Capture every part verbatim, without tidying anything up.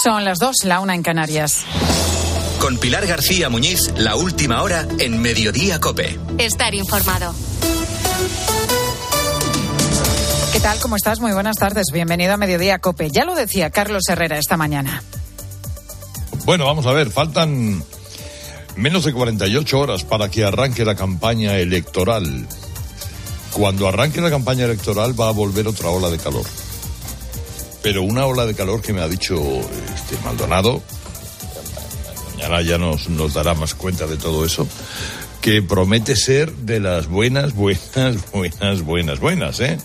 Son las dos, la una en Canarias. Con Pilar García Muñiz, la última hora en Mediodía COPE. Estar informado. ¿Qué tal? ¿Cómo estás? Muy buenas tardes. Bienvenido a Mediodía COPE. Ya lo decía Carlos Herrera esta mañana. Bueno, vamos a ver, faltan menos de cuarenta y ocho horas para que arranque la campaña electoral. Cuando arranque la campaña electoral va a volver otra ola de calor. Pero una ola de calor que me ha dicho este Maldonado, mañana ya nos, nos dará más cuenta de todo eso, que promete ser de las buenas, buenas, buenas, buenas, buenas, ¿eh?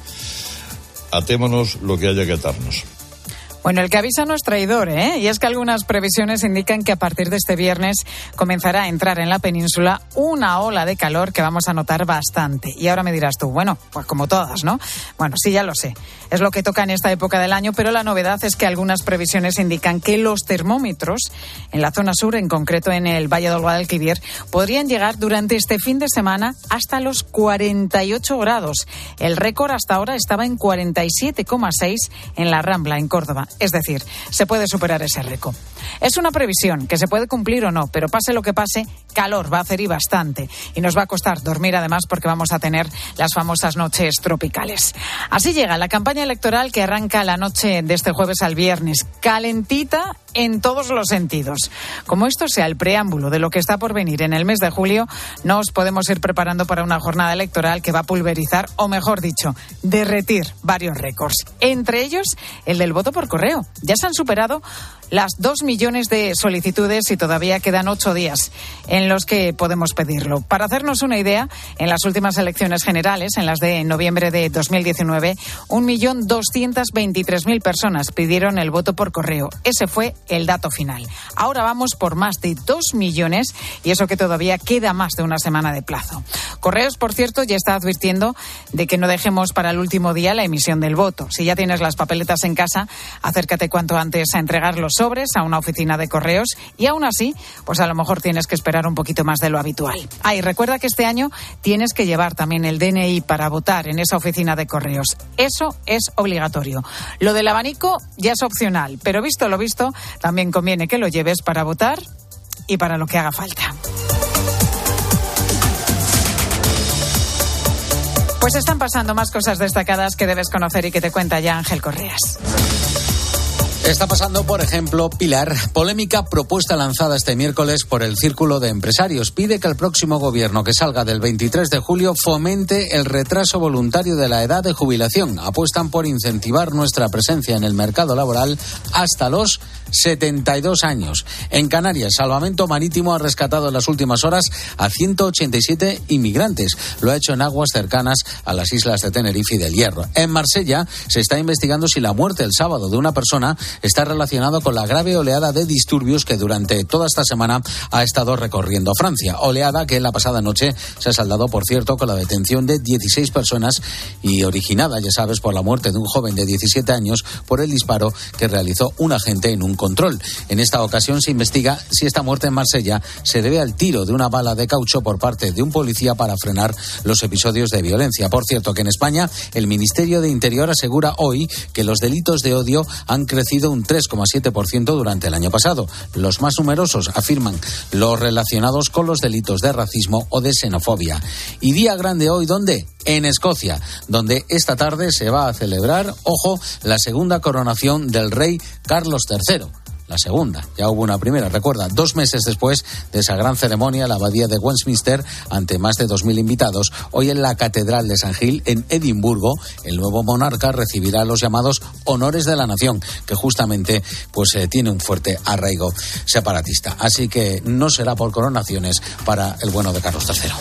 Atémonos lo que haya que atarnos. Bueno, el que avisa no es traidor, ¿eh? Y es que algunas previsiones indican que a partir de este viernes comenzará a entrar en la península una ola de calor que vamos a notar bastante. Y ahora me dirás tú, bueno, pues como todas, ¿no? Bueno, sí, ya lo sé. Es lo que toca en esta época del año, pero la novedad es que algunas previsiones indican que los termómetros en la zona sur, en concreto en el Valle del Guadalquivir, podrían llegar durante este fin de semana hasta los cuarenta y ocho grados. El récord hasta ahora estaba en cuarenta y siete coma seis en la Rambla, en Córdoba. Es decir, se puede superar ese récord. Es una previsión que se puede cumplir o no, pero pase lo que pase, calor va a hacer y bastante. Y nos va a costar dormir además porque vamos a tener las famosas noches tropicales. Así llega la campaña electoral que arranca la noche de este jueves al viernes. Calentita en todos los sentidos. Como esto sea el preámbulo de lo que está por venir en el mes de julio, nos podemos ir preparando para una jornada electoral que va a pulverizar, o mejor dicho, derretir varios récords. Entre ellos, el del voto por correo. Ya se han superado las dos millones de solicitudes y todavía quedan ocho días en los que podemos pedirlo. Para hacernos una idea, en las últimas elecciones generales, en las de noviembre de dos mil diecinueve, un millón doscientas veintitrés mil personas pidieron el voto por correo. Ese fue el dato final. Ahora vamos por más de dos millones y eso que todavía queda más de una semana de plazo. Correos, por cierto, ya está advirtiendo de que no dejemos para el último día la emisión del voto. Si ya tienes las papeletas en casa, acércate cuanto antes a entregar los sobres a una oficina de correos y aún así, pues a lo mejor tienes que esperar un poquito más de lo habitual. Ah, y recuerda que este año tienes que llevar también el D N I para votar en esa oficina de correos. Eso es obligatorio. Lo del abanico ya es opcional, pero visto lo visto, también conviene que lo lleves para votar y para lo que haga falta. Pues están pasando más cosas destacadas que debes conocer y que te cuenta ya Ángel Correas. Está pasando, por ejemplo, Pilar, polémica propuesta lanzada este miércoles por el Círculo de Empresarios. Pide que el próximo gobierno que salga del veintitrés de julio fomente el retraso voluntario de la edad de jubilación. Apuestan por incentivar nuestra presencia en el mercado laboral hasta los setenta y dos años. En Canarias, Salvamento Marítimo ha rescatado en las últimas horas a ciento ochenta y siete inmigrantes. Lo ha hecho en aguas cercanas a las islas de Tenerife y del Hierro. En Marsella se está investigando si la muerte el sábado de una persona está relacionado con la grave oleada de disturbios que durante toda esta semana ha estado recorriendo Francia. Oleada que la pasada noche se ha saldado, por cierto, con la detención de dieciséis personas y originada, ya sabes, por la muerte de un joven de diecisiete años por el disparo que realizó un agente en un control. En esta ocasión se investiga si esta muerte en Marsella se debe al tiro de una bala de caucho por parte de un policía para frenar los episodios de violencia. Por cierto, que en España el Ministerio de Interior asegura hoy que los delitos de odio han crecido un tres coma siete por ciento durante el año pasado. Los más numerosos, afirman, los relacionados con los delitos de racismo o de xenofobia. Y día grande hoy, ¿dónde? En Escocia, donde esta tarde se va a celebrar, ojo, la segunda coronación del rey Carlos tercero. La segunda, ya hubo una primera, recuerda, dos meses después de esa gran ceremonia, la abadía de Westminster, ante más de dos mil invitados. Hoy en la Catedral de San Gil, en Edimburgo, el nuevo monarca recibirá los llamados honores de la nación, que justamente pues eh, tiene un fuerte arraigo separatista. Así que no será por coronaciones para el bueno de Carlos tercero.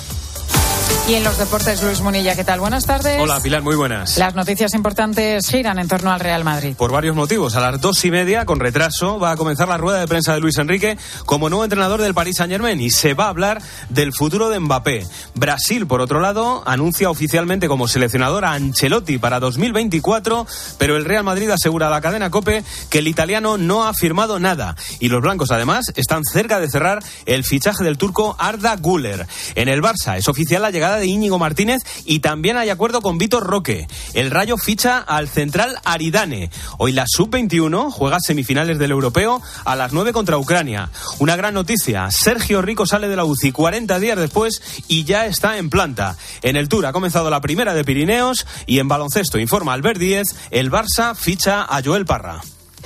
Y en los deportes, Luis Munilla, ¿qué tal? Buenas tardes. Hola, Pilar, muy buenas. Las noticias importantes giran en torno al Real Madrid. Por varios motivos. A las dos y media, con retraso, va a comenzar la rueda de prensa de Luis Enrique como nuevo entrenador del Paris Saint-Germain y se va a hablar del futuro de Mbappé. Brasil, por otro lado, anuncia oficialmente como seleccionador a Ancelotti para dos mil veinticuatro, pero el Real Madrid asegura a la cadena COPE que el italiano no ha firmado nada. Y los blancos, además, están cerca de cerrar el fichaje del turco Arda Güler. En el Barça es oficial la llegada de Íñigo Martínez y también hay acuerdo con Vitor Roque. El Rayo ficha al central Aridane. Hoy la sub veintiuno juega semifinales del Europeo a las nueve contra Ucrania. Una gran noticia, Sergio Rico sale de la U C I cuarenta días después y ya está en planta. En el Tour ha comenzado la primera de Pirineos y en baloncesto, informa Albert Díez, el Barça ficha a Joel Parra.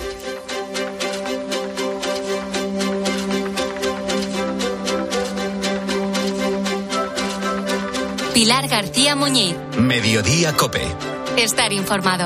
Pilar García Muñiz. Mediodía COPE. Estar informado.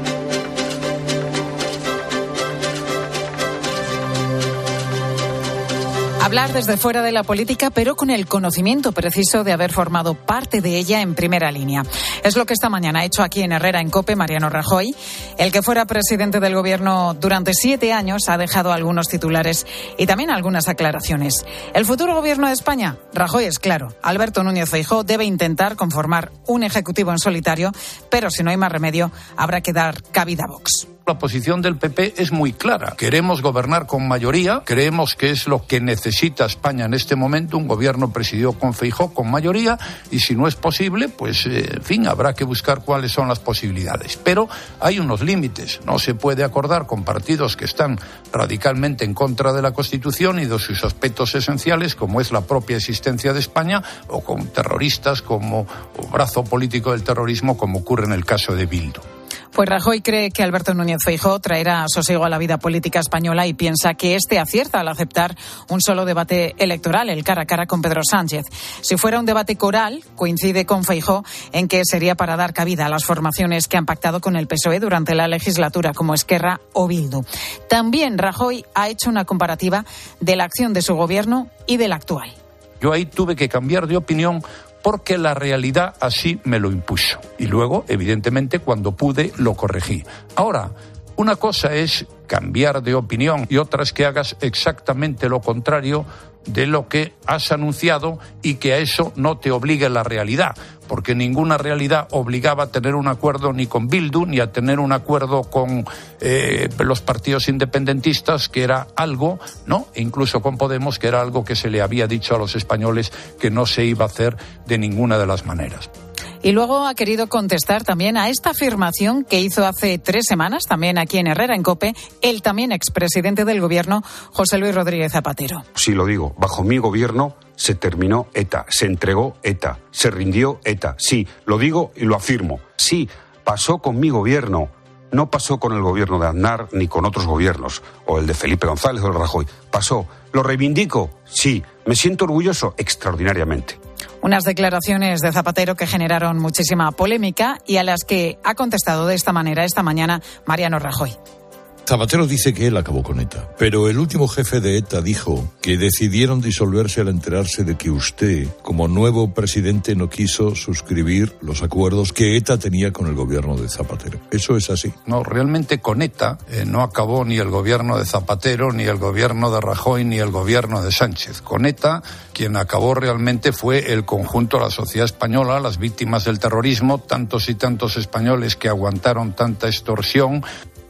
Hablar desde fuera de la política, pero con el conocimiento preciso de haber formado parte de ella en primera línea. Es lo que esta mañana ha hecho aquí en Herrera en COPE Mariano Rajoy. El que fuera presidente del Gobierno durante siete años ha dejado algunos titulares y también algunas aclaraciones. El futuro Gobierno de España, Rajoy es claro. Alberto Núñez Feijóo debe intentar conformar un ejecutivo en solitario, pero si no hay más remedio, habrá que dar cabida a Vox. La posición del P P es muy clara. Queremos gobernar con mayoría, creemos que es lo que necesita España en este momento, un gobierno presidido con Feijóo con mayoría, y si no es posible, pues, eh, en fin, habrá que buscar cuáles son las posibilidades. Pero hay unos límites. No se puede acordar con partidos que están radicalmente en contra de la Constitución y de sus aspectos esenciales, como es la propia existencia de España, o con terroristas como o brazo político del terrorismo, como ocurre en el caso de Bildu. Pues Rajoy cree que Alberto Núñez Feijóo traerá sosiego a la vida política española y piensa que este acierta al aceptar un solo debate electoral, el cara a cara con Pedro Sánchez. Si fuera un debate coral, coincide con Feijóo en que sería para dar cabida a las formaciones que han pactado con el P S O E durante la legislatura, como Esquerra o Bildu. También Rajoy ha hecho una comparativa de la acción de su gobierno y de la actual. Yo ahí tuve que cambiar de opinión porque la realidad así me lo impuso. Y luego, evidentemente, cuando pude, lo corregí. Ahora, una cosa es cambiar de opinión y otra es que hagas exactamente lo contrario de lo que has anunciado y que a eso no te obligue la realidad, porque ninguna realidad obligaba a tener un acuerdo ni con Bildu ni a tener un acuerdo con eh, los partidos independentistas, que era algo, ¿no? E incluso con Podemos, que era algo que se le había dicho a los españoles que no se iba a hacer de ninguna de las maneras. Y luego ha querido contestar también a esta afirmación que hizo hace tres semanas, también aquí en Herrera, en COPE, el también expresidente del Gobierno, José Luis Rodríguez Zapatero. Sí, lo digo, bajo mi gobierno se terminó ETA, se entregó ETA, se rindió ETA. Sí, lo digo y lo afirmo. Sí, pasó con mi gobierno, no pasó con el gobierno de Aznar ni con otros gobiernos, o el de Felipe González o de Rajoy. Pasó. ¿Lo reivindico? Sí. ¿Me siento orgulloso? Extraordinariamente. Unas declaraciones de Zapatero que generaron muchísima polémica y a las que ha contestado de esta manera esta mañana Mariano Rajoy. Zapatero dice que él acabó con ETA, pero el último jefe de ETA dijo que decidieron disolverse al enterarse de que usted, como nuevo presidente, no quiso suscribir los acuerdos que ETA tenía con el gobierno de Zapatero. ¿Eso es así? No, realmente con ETA eh, no acabó ni el gobierno de Zapatero, ni el gobierno de Rajoy, ni el gobierno de Sánchez. Con ETA, quien acabó realmente fue el conjunto de la sociedad española, las víctimas del terrorismo, tantos y tantos españoles que aguantaron tanta extorsión.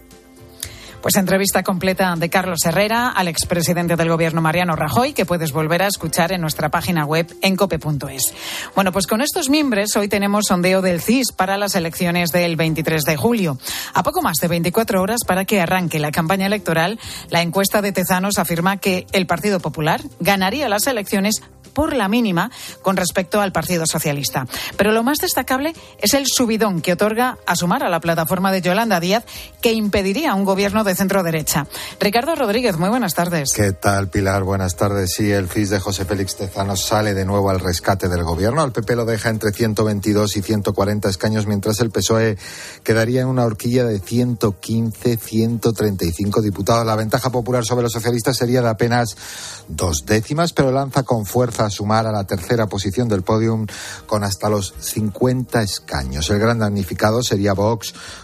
Pues entrevista completa de Carlos Herrera al expresidente del Gobierno Mariano Rajoy, que puedes volver a escuchar en nuestra página web en cope punto es. Bueno, pues con estos mimbres hoy tenemos sondeo del C I S para las elecciones del veintitrés de julio. A poco más de veinticuatro horas para que arranque la campaña electoral, la encuesta de Tezanos afirma que el Partido Popular ganaría las elecciones por la mínima con respecto al Partido Socialista. Pero lo más destacable es el subidón que otorga a Sumar a la plataforma de Yolanda Díaz, que impediría un gobierno de centro-derecha. Ricardo Rodríguez, muy buenas tardes. ¿Qué tal, Pilar? Buenas tardes. Sí, el C I S de José Félix Tezanos sale de nuevo al rescate del gobierno. El P P lo deja entre ciento veintidós y ciento cuarenta escaños, mientras el P S O E quedaría en una horquilla de ciento quince, ciento treinta y cinco diputados. La ventaja popular sobre los socialistas sería de apenas dos décimas, pero lanza con fuerza a Sumar a la tercera posición del podium con hasta los cincuenta escaños. El gran damnificado sería Vox,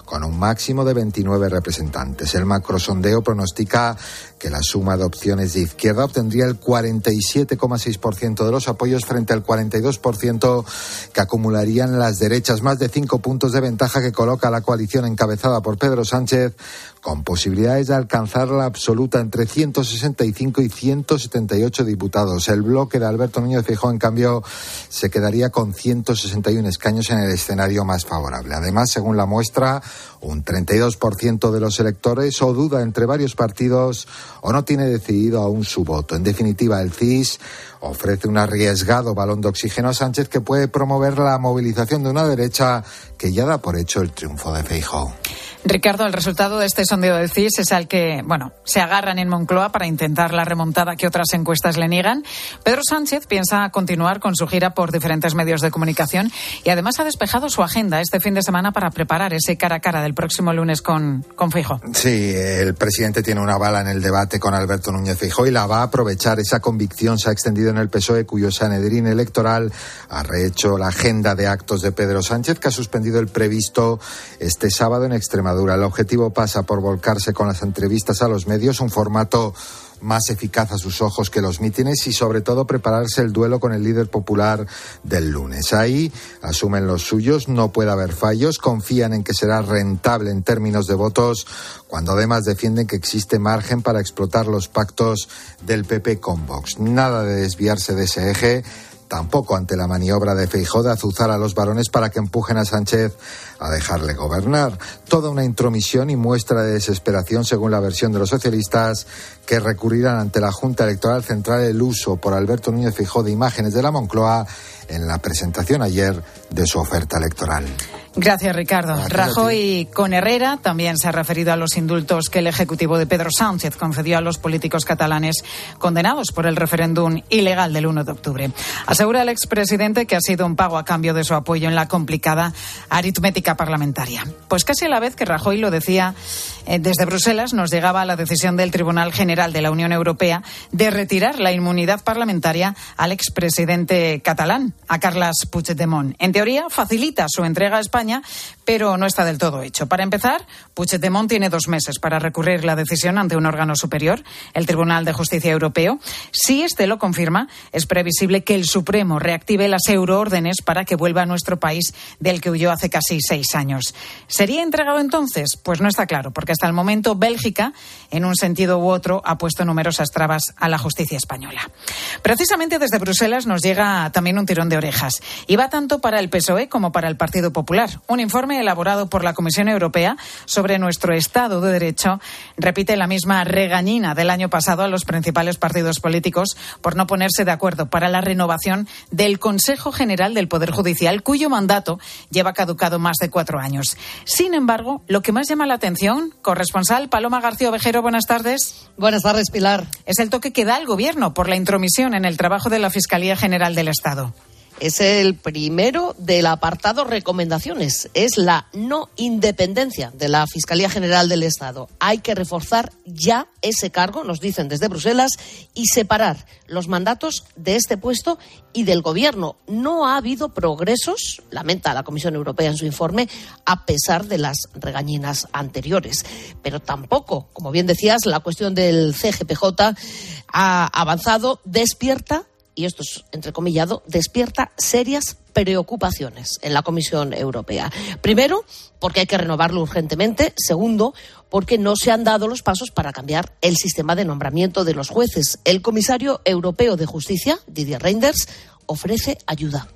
con un máximo de veintinueve representantes. El macrosondeo pronostica que la suma de opciones de izquierda obtendría el cuarenta y siete coma seis por ciento de los apoyos frente al cuarenta y dos por ciento que acumularían las derechas, más de cinco puntos de ventaja que coloca la coalición encabezada por Pedro Sánchez, con posibilidades de alcanzar la absoluta entre ciento sesenta y cinco y ciento setenta y ocho diputados. El bloque de Alberto Núñez Feijóo, en cambio, se quedaría con ciento sesenta y uno escaños en el escenario más favorable. Además, según la muestra, un treinta y dos por ciento de los electores o duda entre varios partidos o no tiene decidido aún su voto. En definitiva, el C I S ofrece un arriesgado balón de oxígeno a Sánchez que puede promover la movilización de una derecha que ya da por hecho el triunfo de Feijóo. Ricardo, el resultado de este sondeo del C I S es al que, bueno, se agarran en Moncloa para intentar la remontada que otras encuestas le niegan. Pedro Sánchez piensa continuar con su gira por diferentes medios de comunicación y además ha despejado su agenda este fin de semana para preparar ese cara a cara del próximo lunes con, con Feijóo. Sí, el presidente tiene una bala en el debate con Alberto Núñez Feijóo y la va a aprovechar. Esa convicción se ha extendido en el P S O E, cuyo Sanedrín electoral ha rehecho la agenda de actos de Pedro Sánchez, que ha suspendido el previsto este sábado en Extremadura. El objetivo pasa por volcarse con las entrevistas a los medios, un formato más eficaz a sus ojos que los mítines, y sobre todo prepararse el duelo con el líder popular del lunes. Ahí asumen los suyos, no puede haber fallos, confían en que será rentable en términos de votos, cuando además defienden que existe margen para explotar los pactos del P P con Vox. Nada de desviarse de ese eje, tampoco ante la maniobra de Feijóo de azuzar a los varones para que empujen a Sánchez a dejarle gobernar. Toda una intromisión y muestra de desesperación, según la versión de los socialistas, que recurrirán ante la Junta Electoral Central el uso por Alberto Núñez Feijóo de imágenes de la Moncloa en la presentación ayer de su oferta electoral. Gracias, Ricardo. Gracias. Rajoy con Herrera también se ha referido a los indultos que el Ejecutivo de Pedro Sánchez concedió a los políticos catalanes condenados por el referéndum ilegal del uno de octubre. Asegura el expresidente que ha sido un pago a cambio de su apoyo en la complicada aritmética parlamentaria. Pues casi a la vez que Rajoy lo decía, eh, desde Bruselas nos llegaba la decisión del Tribunal General de la Unión Europea de retirar la inmunidad parlamentaria al expresidente catalán, a Carles Puigdemont. En teoría, facilita su entrega a España, pero no está del todo hecho. Para empezar, Puigdemont tiene dos meses para recurrir la decisión ante un órgano superior, el Tribunal de Justicia Europeo. Si este lo confirma, es previsible que el Supremo reactive las euroórdenes para que vuelva a nuestro país, del que huyó hace casi seis años. ¿Sería entregado entonces? Pues no está claro, porque hasta el momento Bélgica, en un sentido u otro, ha puesto numerosas trabas a la justicia española. Precisamente desde Bruselas nos llega también un tirón de orejas, y va tanto para el P S O E como para el Partido Popular. Un informe elaborado por la Comisión Europea sobre nuestro Estado de Derecho repite la misma regañina del año pasado a los principales partidos políticos por no ponerse de acuerdo para la renovación del Consejo General del Poder Judicial, cuyo mandato lleva caducado más de cuatro años. Sin embargo, lo que más llama la atención, corresponsal Paloma García Ovejero, buenas tardes. Buenas tardes, Pilar. Es el toque que da el Gobierno por la intromisión en el trabajo de la Fiscalía General del Estado. Es el primero del apartado recomendaciones. Es la no independencia de la Fiscalía General del Estado. Hay que reforzar ya ese cargo, nos dicen desde Bruselas, y separar los mandatos de este puesto y del Gobierno. No ha habido progresos, lamenta la Comisión Europea en su informe, a pesar de las regañinas anteriores. Pero tampoco, como bien decías, la cuestión del C G P J ha avanzado, despierta, y esto es entrecomillado, despierta serias preocupaciones en la Comisión Europea. Primero, porque hay que renovarlo urgentemente. Segundo, porque no se han dado los pasos para cambiar el sistema de nombramiento de los jueces. El comisario europeo de Justicia, Didier Reynders, ofrece ayuda.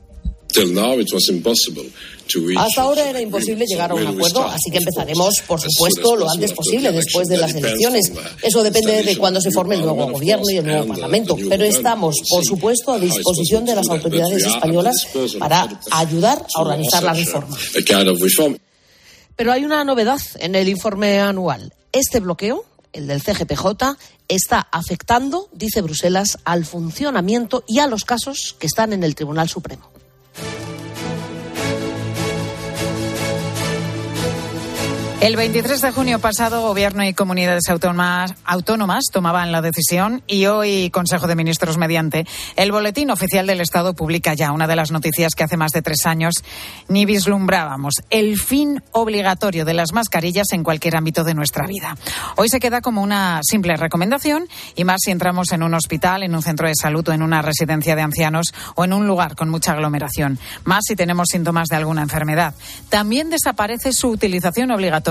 Hasta ahora era imposible llegar a un acuerdo, así que empezaremos, por supuesto, lo antes posible, después de las elecciones. Eso depende de cuándo se forme el nuevo gobierno y el nuevo Parlamento. Pero estamos, por supuesto, a disposición de las autoridades españolas para ayudar a organizar la reforma. Pero hay una novedad en el informe anual. Este bloqueo, el del C G P J, está afectando, dice Bruselas, al funcionamiento y a los casos que están en el Tribunal Supremo. El veintitrés de junio pasado, Gobierno y comunidades autónomas, autónomas tomaban la decisión y hoy, Consejo de Ministros mediante, el Boletín Oficial del Estado publica ya una de las noticias que hace más de tres años ni vislumbrábamos: el fin obligatorio de las mascarillas en cualquier ámbito de nuestra vida. Hoy se queda como una simple recomendación, y más si entramos en un hospital, en un centro de salud o en una residencia de ancianos o en un lugar con mucha aglomeración. Más si tenemos síntomas de alguna enfermedad. También desaparece su utilización obligatoria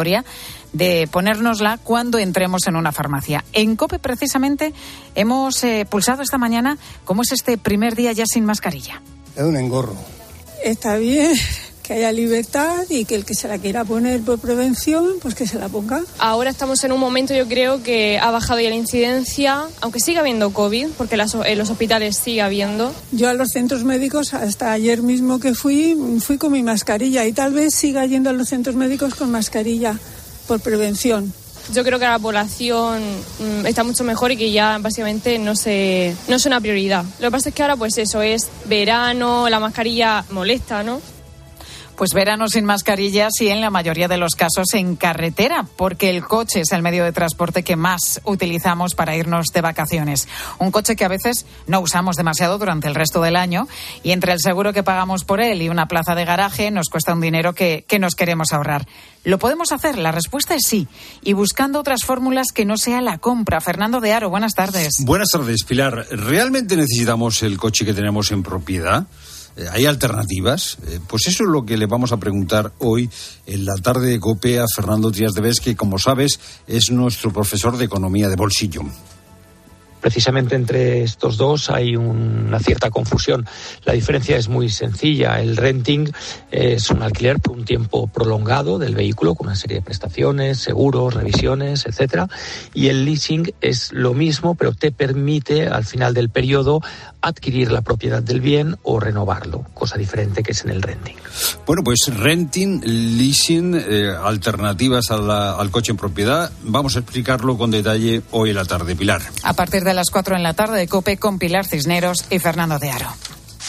de ponérnosla cuando entremos en una farmacia. En COPE, precisamente, hemos eh, pulsado esta mañana cómo es este primer día ya sin mascarilla. Es un engorro. Está bien que haya libertad y que el que se la quiera poner por prevención, pues que se la ponga. Ahora estamos en un momento, yo creo, que ha bajado ya la incidencia, aunque siga habiendo COVID, porque las, en los hospitales sigue habiendo. Yo a los centros médicos, hasta ayer mismo que fui, fui con mi mascarilla, y tal vez siga yendo a los centros médicos con mascarilla por prevención. Yo creo que la población mmm, está mucho mejor y que ya básicamente no, se, no es una prioridad. Lo que pasa es que ahora pues eso, es verano, la mascarilla molesta, ¿no? Pues verano sin mascarillas y en la mayoría de los casos en carretera, porque el coche es el medio de transporte que más utilizamos para irnos de vacaciones. Un coche que a veces no usamos demasiado durante el resto del año, y entre el seguro que pagamos por él y una plaza de garaje nos cuesta un dinero que, que nos queremos ahorrar. ¿Lo podemos hacer? La respuesta es sí, y buscando otras fórmulas que no sea la compra. Fernando de Aro, buenas tardes. Buenas tardes, Pilar. ¿Realmente necesitamos el coche que tenemos en propiedad? ¿Hay alternativas? Pues eso es lo que le vamos a preguntar hoy en la tarde de COPE a Fernando Trías de Bes, que, como sabes, es nuestro profesor de economía de bolsillo. Precisamente entre estos dos hay una cierta confusión. La diferencia es muy sencilla. El renting es un alquiler por un tiempo prolongado del vehículo con una serie de prestaciones, seguros, revisiones, etcétera. Y el leasing es lo mismo, pero te permite al final del periodo adquirir la propiedad del bien o renovarlo, cosa diferente que es en el renting. Bueno, pues renting, leasing, eh, alternativas a la, al coche en propiedad. Vamos a explicarlo con detalle hoy en la tarde, Pilar. A partir de las cuatro en la tarde de COPE con Pilar Cisneros y Fernando de Aro.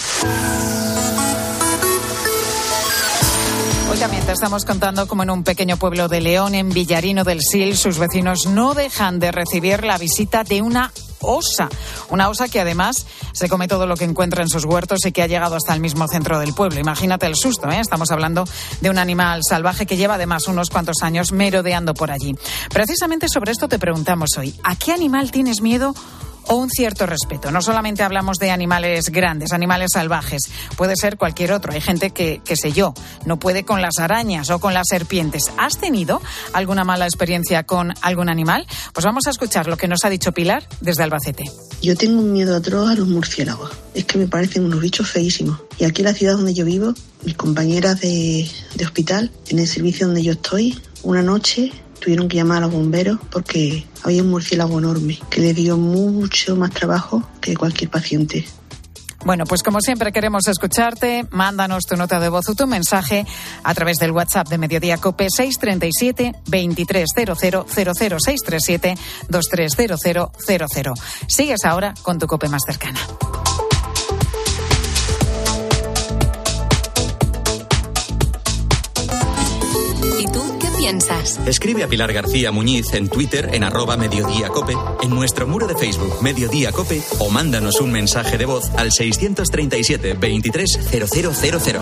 Hoy también te estamos contando cómo en un pequeño pueblo de León, en Villarino del Sil, sus vecinos no dejan de recibir la visita de una osa. Una osa que además se come todo lo que encuentra en sus huertos y que ha llegado hasta el mismo centro del pueblo. Imagínate el susto, ¿eh? Estamos hablando de un animal salvaje que lleva además unos cuantos años merodeando por allí. Precisamente sobre esto te preguntamos hoy: ¿a qué animal tienes miedo o un cierto respeto? No solamente hablamos de animales grandes, animales salvajes, puede ser cualquier otro. Hay gente que, qué sé yo, no puede con las arañas o con las serpientes. ¿Has tenido alguna mala experiencia con algún animal? Pues vamos a escuchar lo que nos ha dicho Pilar desde Albacete. Yo tengo un miedo atroz a los murciélagos. Es que me parecen unos bichos feísimos. Y aquí en la ciudad donde yo vivo, mis compañeras de, de hospital, en el servicio donde yo estoy, una noche tuvieron que llamar a los bomberos porque había un murciélago enorme que le dio mucho más trabajo que cualquier paciente. Bueno, pues como siempre queremos escucharte. Mándanos tu nota de voz o tu mensaje a través del WhatsApp de Mediodía COPE seis tres siete, veintitrés cero cero cero cero, seis tres siete, veintitrés cero cero cero cero. Sigues ahora con tu COPE más cercana. Piensas. Escribe a Pilar García Muñiz en Twitter en arroba Mediodía Cope, en nuestro muro de Facebook Mediodía Cope, o mándanos un mensaje de voz al seiscientos treinta y siete, veintitrés cero cero cero cero.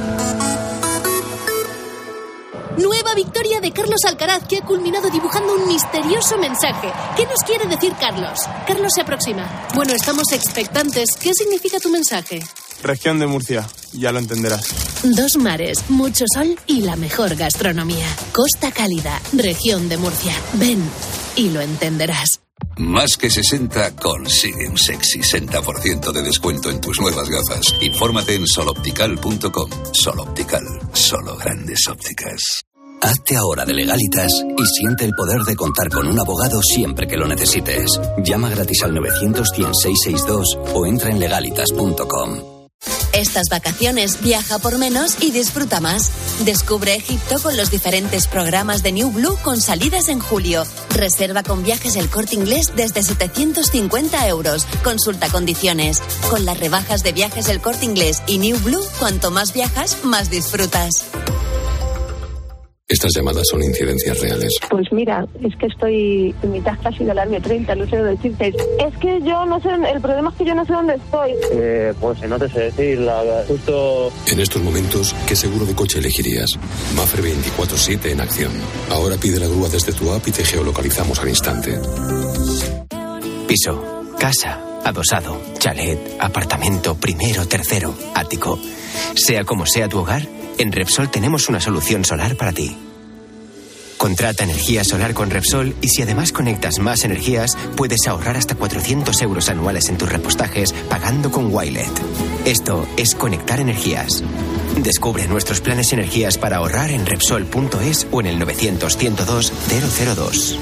Nueva victoria de Carlos Alcaraz, que ha culminado dibujando un misterioso mensaje. ¿Qué nos quiere decir Carlos? Carlos se aproxima. Bueno, estamos expectantes. ¿Qué significa tu mensaje? Región de Murcia, ya lo entenderás. Dos mares, mucho sol y la mejor gastronomía. Costa Cálida, región de Murcia. Ven y lo entenderás. Más que sesenta consigue un sexy sesenta por ciento de descuento en tus nuevas gafas. Infórmate en soloptical punto com. Soloptical, solo grandes ópticas. Hazte ahora de Legalitas y siente el poder de contar con un abogado siempre que lo necesites. Llama gratis al novecientos, cien, seiscientos sesenta y dos o entra en legalitas punto com. Estas vacaciones viaja por menos y disfruta más. Descubre Egipto con los diferentes programas de New Blue con salidas en julio. Reserva con Viajes El Corte Inglés desde setecientos cincuenta euros. Consulta condiciones. Con las rebajas de Viajes El Corte Inglés y New Blue, cuanto más viajas, más disfrutas. Estas llamadas son incidencias reales. Pues mira, es que estoy en mitad casi de la M treinta, no sé dónde decirte. Es que yo no sé, el problema es que yo no sé dónde estoy. Eh, pues no te sé decir, la, justo... En estos momentos, ¿qué seguro de coche elegirías? Mafre veinticuatro siete en acción. Ahora pide la grúa desde tu app y te geolocalizamos al instante. Piso, casa, adosado, chalet, apartamento, primero, tercero, ático. Sea como sea tu hogar, en Repsol tenemos una solución solar para ti. Contrata energía solar con Repsol y si además conectas más energías, puedes ahorrar hasta cuatrocientos euros anuales en tus repostajes pagando con Wilet. Esto es conectar energías. Descubre nuestros planes y energías para ahorrar en Repsol punto es o en el novecientos, ciento dos, cero cero dos.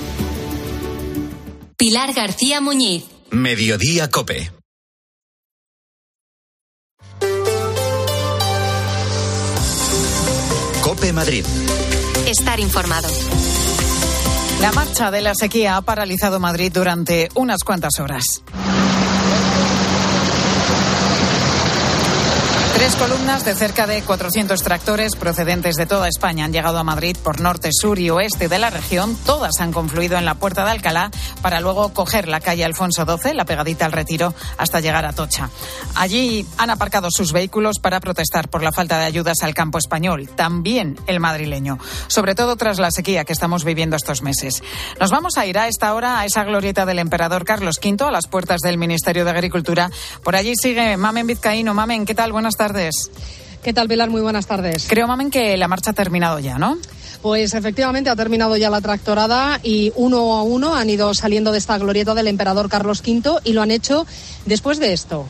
Pilar García Muñiz. Mediodía COPE. COPE Madrid. Estar informado. La marcha de la sequía ha paralizado Madrid durante unas cuantas horas. Tres columnas de cerca de cuatrocientos tractores procedentes de toda España han llegado a Madrid por norte, sur y oeste de la región. Todas han confluido en la Puerta de Alcalá para luego coger la calle Alfonso doce, la pegadita al Retiro, hasta llegar a Atocha. Allí han aparcado sus vehículos para protestar por la falta de ayudas al campo español, también el madrileño, sobre todo tras la sequía que estamos viviendo estos meses. Nos vamos a ir a esta hora a esa glorieta del emperador Carlos quinto, a las puertas del Ministerio de Agricultura. Por allí sigue Mamen Vizcaíno. Mamen, ¿qué tal? Buenas tardes. ¿Qué tal, Pilar? Muy buenas tardes. Creo, Mamen, que la marcha ha terminado ya, ¿no? Pues efectivamente ha terminado ya la tractorada y uno a uno han ido saliendo de esta glorieta del emperador Carlos quinto y lo han hecho después de esto.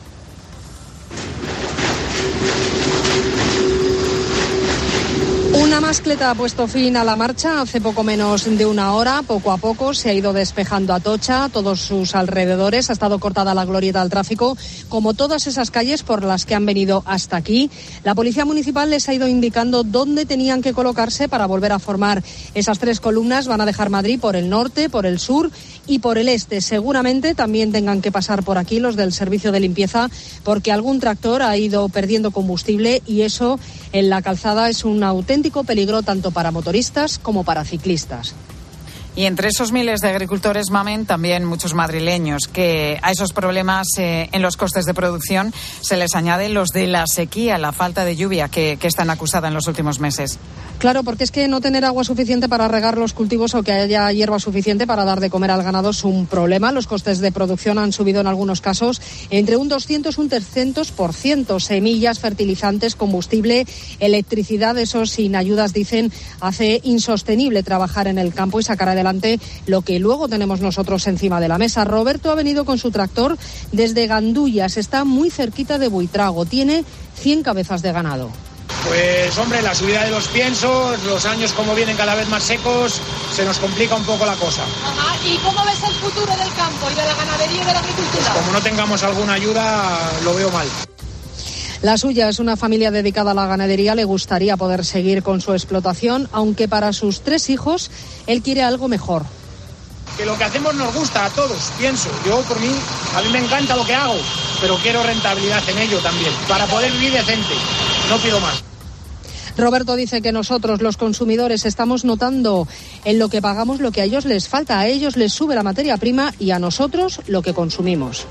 Una mascleta ha puesto fin a la marcha hace poco menos de una hora. Poco a poco se ha ido despejando Atocha, todos sus alrededores. Ha estado cortada la glorieta al tráfico, como todas esas calles por las que han venido hasta aquí. La Policía Municipal les ha ido indicando dónde tenían que colocarse para volver a formar esas tres columnas. Van a dejar Madrid por el norte, por el sur y por el este. Seguramente también tengan que pasar por aquí los del servicio de limpieza, porque algún tractor ha ido perdiendo combustible y eso en la calzada es un auténtico peligro tanto para motoristas como para ciclistas. Y entre esos miles de agricultores, Mamen, también muchos madrileños, que a esos problemas eh, en los costes de producción se les añaden los de la sequía, la falta de lluvia que, que están acusada en los últimos meses. Claro, porque es que no tener agua suficiente para regar los cultivos o que haya hierba suficiente para dar de comer al ganado es un problema. Los costes de producción han subido en algunos casos entre un doscientos y un trescientos por ciento. Semillas, fertilizantes, combustible, electricidad, eso sin ayudas, dicen, hace insostenible trabajar en el campo y sacar adelante lo que luego tenemos nosotros encima de la mesa. Roberto ha venido con su tractor desde Gandullas, está muy cerquita de Buitrago, tiene cien cabezas de ganado. Pues hombre, la subida de los piensos, los años como vienen cada vez más secos, se nos complica un poco la cosa. Ajá. ¿Y cómo ves el futuro del campo y de la ganadería y de la agricultura? Como no tengamos alguna ayuda, lo veo mal. La suya es una familia dedicada a la ganadería, le gustaría poder seguir con su explotación, aunque para sus tres hijos él quiere algo mejor. Que lo que hacemos nos gusta a todos, pienso. Yo, por mí, a mí me encanta lo que hago, pero quiero rentabilidad en ello también, para poder vivir decente. No pido más. Roberto dice que nosotros, los consumidores, estamos notando en lo que pagamos lo que a ellos les falta. A ellos les sube la materia prima y a nosotros lo que consumimos.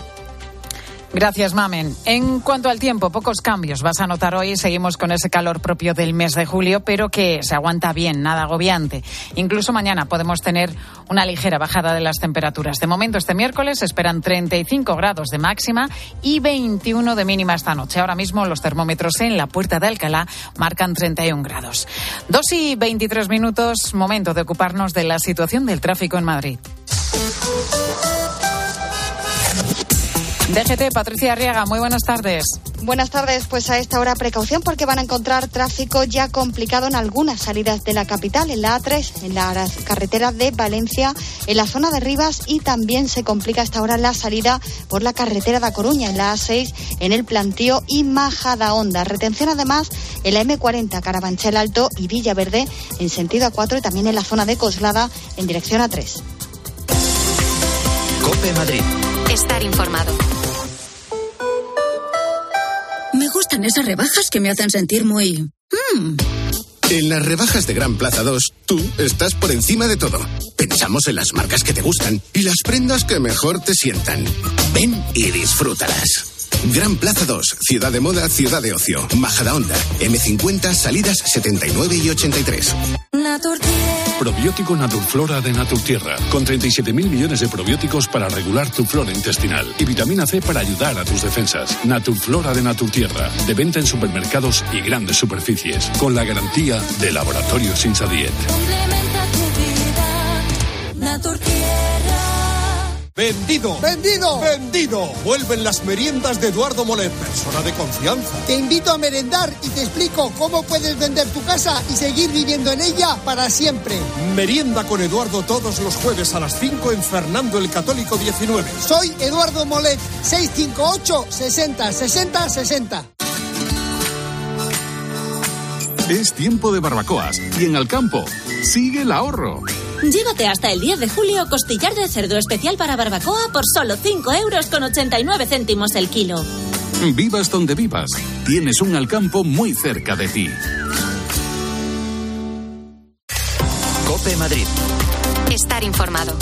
Gracias, Mamen. En cuanto al tiempo, pocos cambios vas a notar hoy. Seguimos con ese calor propio del mes de julio, pero que se aguanta bien, nada agobiante. Incluso mañana podemos tener una ligera bajada de las temperaturas. De momento, este miércoles se esperan treinta y cinco grados de máxima y veintiuno de mínima esta noche. Ahora mismo los termómetros en la Puerta de Alcalá marcan treinta y un grados. Dos y veintitrés minutos, momento de ocuparnos de la situación del tráfico en Madrid. D G T, Patricia Arriaga, muy buenas tardes. Buenas tardes, pues a esta hora precaución porque van a encontrar tráfico ya complicado en algunas salidas de la capital, en la A tres, en la carretera de Valencia, en la zona de Rivas y también se complica a esta hora la salida por la carretera de A Coruña, en la A seis, en el Plantío y Majadahonda. Retención además en la eme cuarenta, Carabanchel Alto y Villaverde en sentido A cuatro y también en la zona de Coslada en dirección A tres. COPE Madrid. Estar informado. Me gustan esas rebajas que me hacen sentir muy... Mm. En las rebajas de Gran Plaza dos, tú estás por encima de todo. Pensamos en las marcas que te gustan y las prendas que mejor te sientan. Ven y disfrútalas. Gran Plaza dos, Ciudad de Moda, Ciudad de Ocio. Majadahonda, eme cincuenta, salidas setenta y nueve y ochenta y tres. Probiótico Naturflora de Naturtierra, con treinta y siete mil millones de probióticos para regular tu flora intestinal y vitamina C para ayudar a tus defensas. Naturflora de Naturtierra, de venta en supermercados y grandes superficies, con la garantía de Laboratorios Insadiet. ¡Vendido! ¡Vendido! ¡Vendido! Vuelven las meriendas de Eduardo Molet, persona de confianza. Te invito a merendar y te explico cómo puedes vender tu casa y seguir viviendo en ella para siempre. Merienda con Eduardo todos los jueves a las cinco en Fernando el Católico diecinueve. Soy Eduardo Molet, seis cinco ocho, sesenta, sesenta, sesenta. Es tiempo de barbacoas y en Alcampo sigue el ahorro. Llévate hasta el diez de julio costillar de cerdo especial para barbacoa por solo cinco euros con ochenta y nueve céntimos el kilo. Vivas donde vivas, tienes un Alcampo muy cerca de ti. COPE Madrid. Estar informado.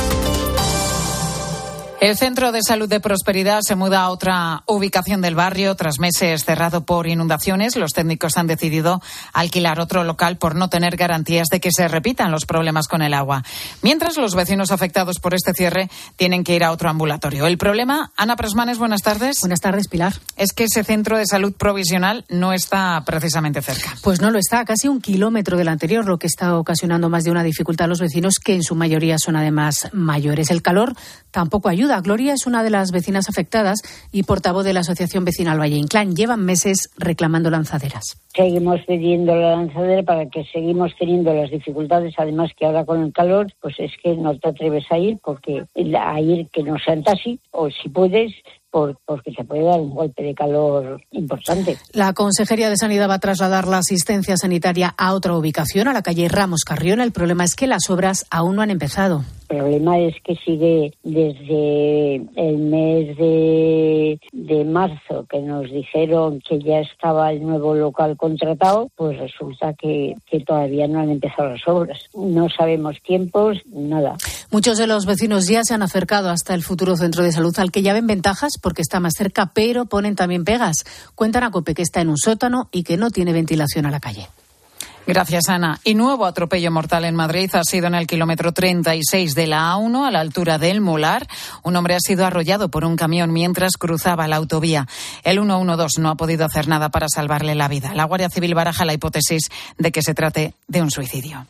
El Centro de Salud de Prosperidad se muda a otra ubicación del barrio. Tras meses cerrado por inundaciones, los técnicos han decidido alquilar otro local por no tener garantías de que se repitan los problemas con el agua. Mientras, los vecinos afectados por este cierre tienen que ir a otro ambulatorio. El problema, Ana Prasmanes, buenas tardes. Buenas tardes, Pilar. Es que ese centro de salud provisional no está precisamente cerca. Pues no lo está, a casi un kilómetro del anterior, lo que está ocasionando más de una dificultad a los vecinos, que en su mayoría son además mayores. El calor tampoco ayuda. Gloria es una de las vecinas afectadas y portavoz de la Asociación Vecinal Valle Inclán. Llevan meses reclamando lanzaderas. Seguimos pidiendo la lanzadera para que seguimos teniendo las dificultades, además que ahora con el calor, pues es que no te atreves a ir, porque a ir que no sea en taxi, o si puedes, por, porque se puede dar un golpe de calor importante. La Consejería de Sanidad va a trasladar la asistencia sanitaria a otra ubicación, a la calle Ramos Carrión. El problema es que las obras aún no han empezado. El problema es que sigue desde el mes de, de marzo, que nos dijeron que ya estaba el nuevo local contratado, pues resulta que, que todavía no han empezado las obras. No sabemos tiempos, nada. Muchos de los vecinos ya se han acercado hasta el futuro centro de salud, al que ya ven ventajas porque está más cerca, pero ponen también pegas. Cuentan a COPE que está en un sótano y que no tiene ventilación a la calle. Gracias, Ana. Y nuevo atropello mortal en Madrid ha sido en el kilómetro treinta y seis de la A uno, a la altura del Molar. Un hombre ha sido arrollado por un camión mientras cruzaba la autovía. El ciento doce no ha podido hacer nada para salvarle la vida. La Guardia Civil baraja la hipótesis de que se trate de un suicidio.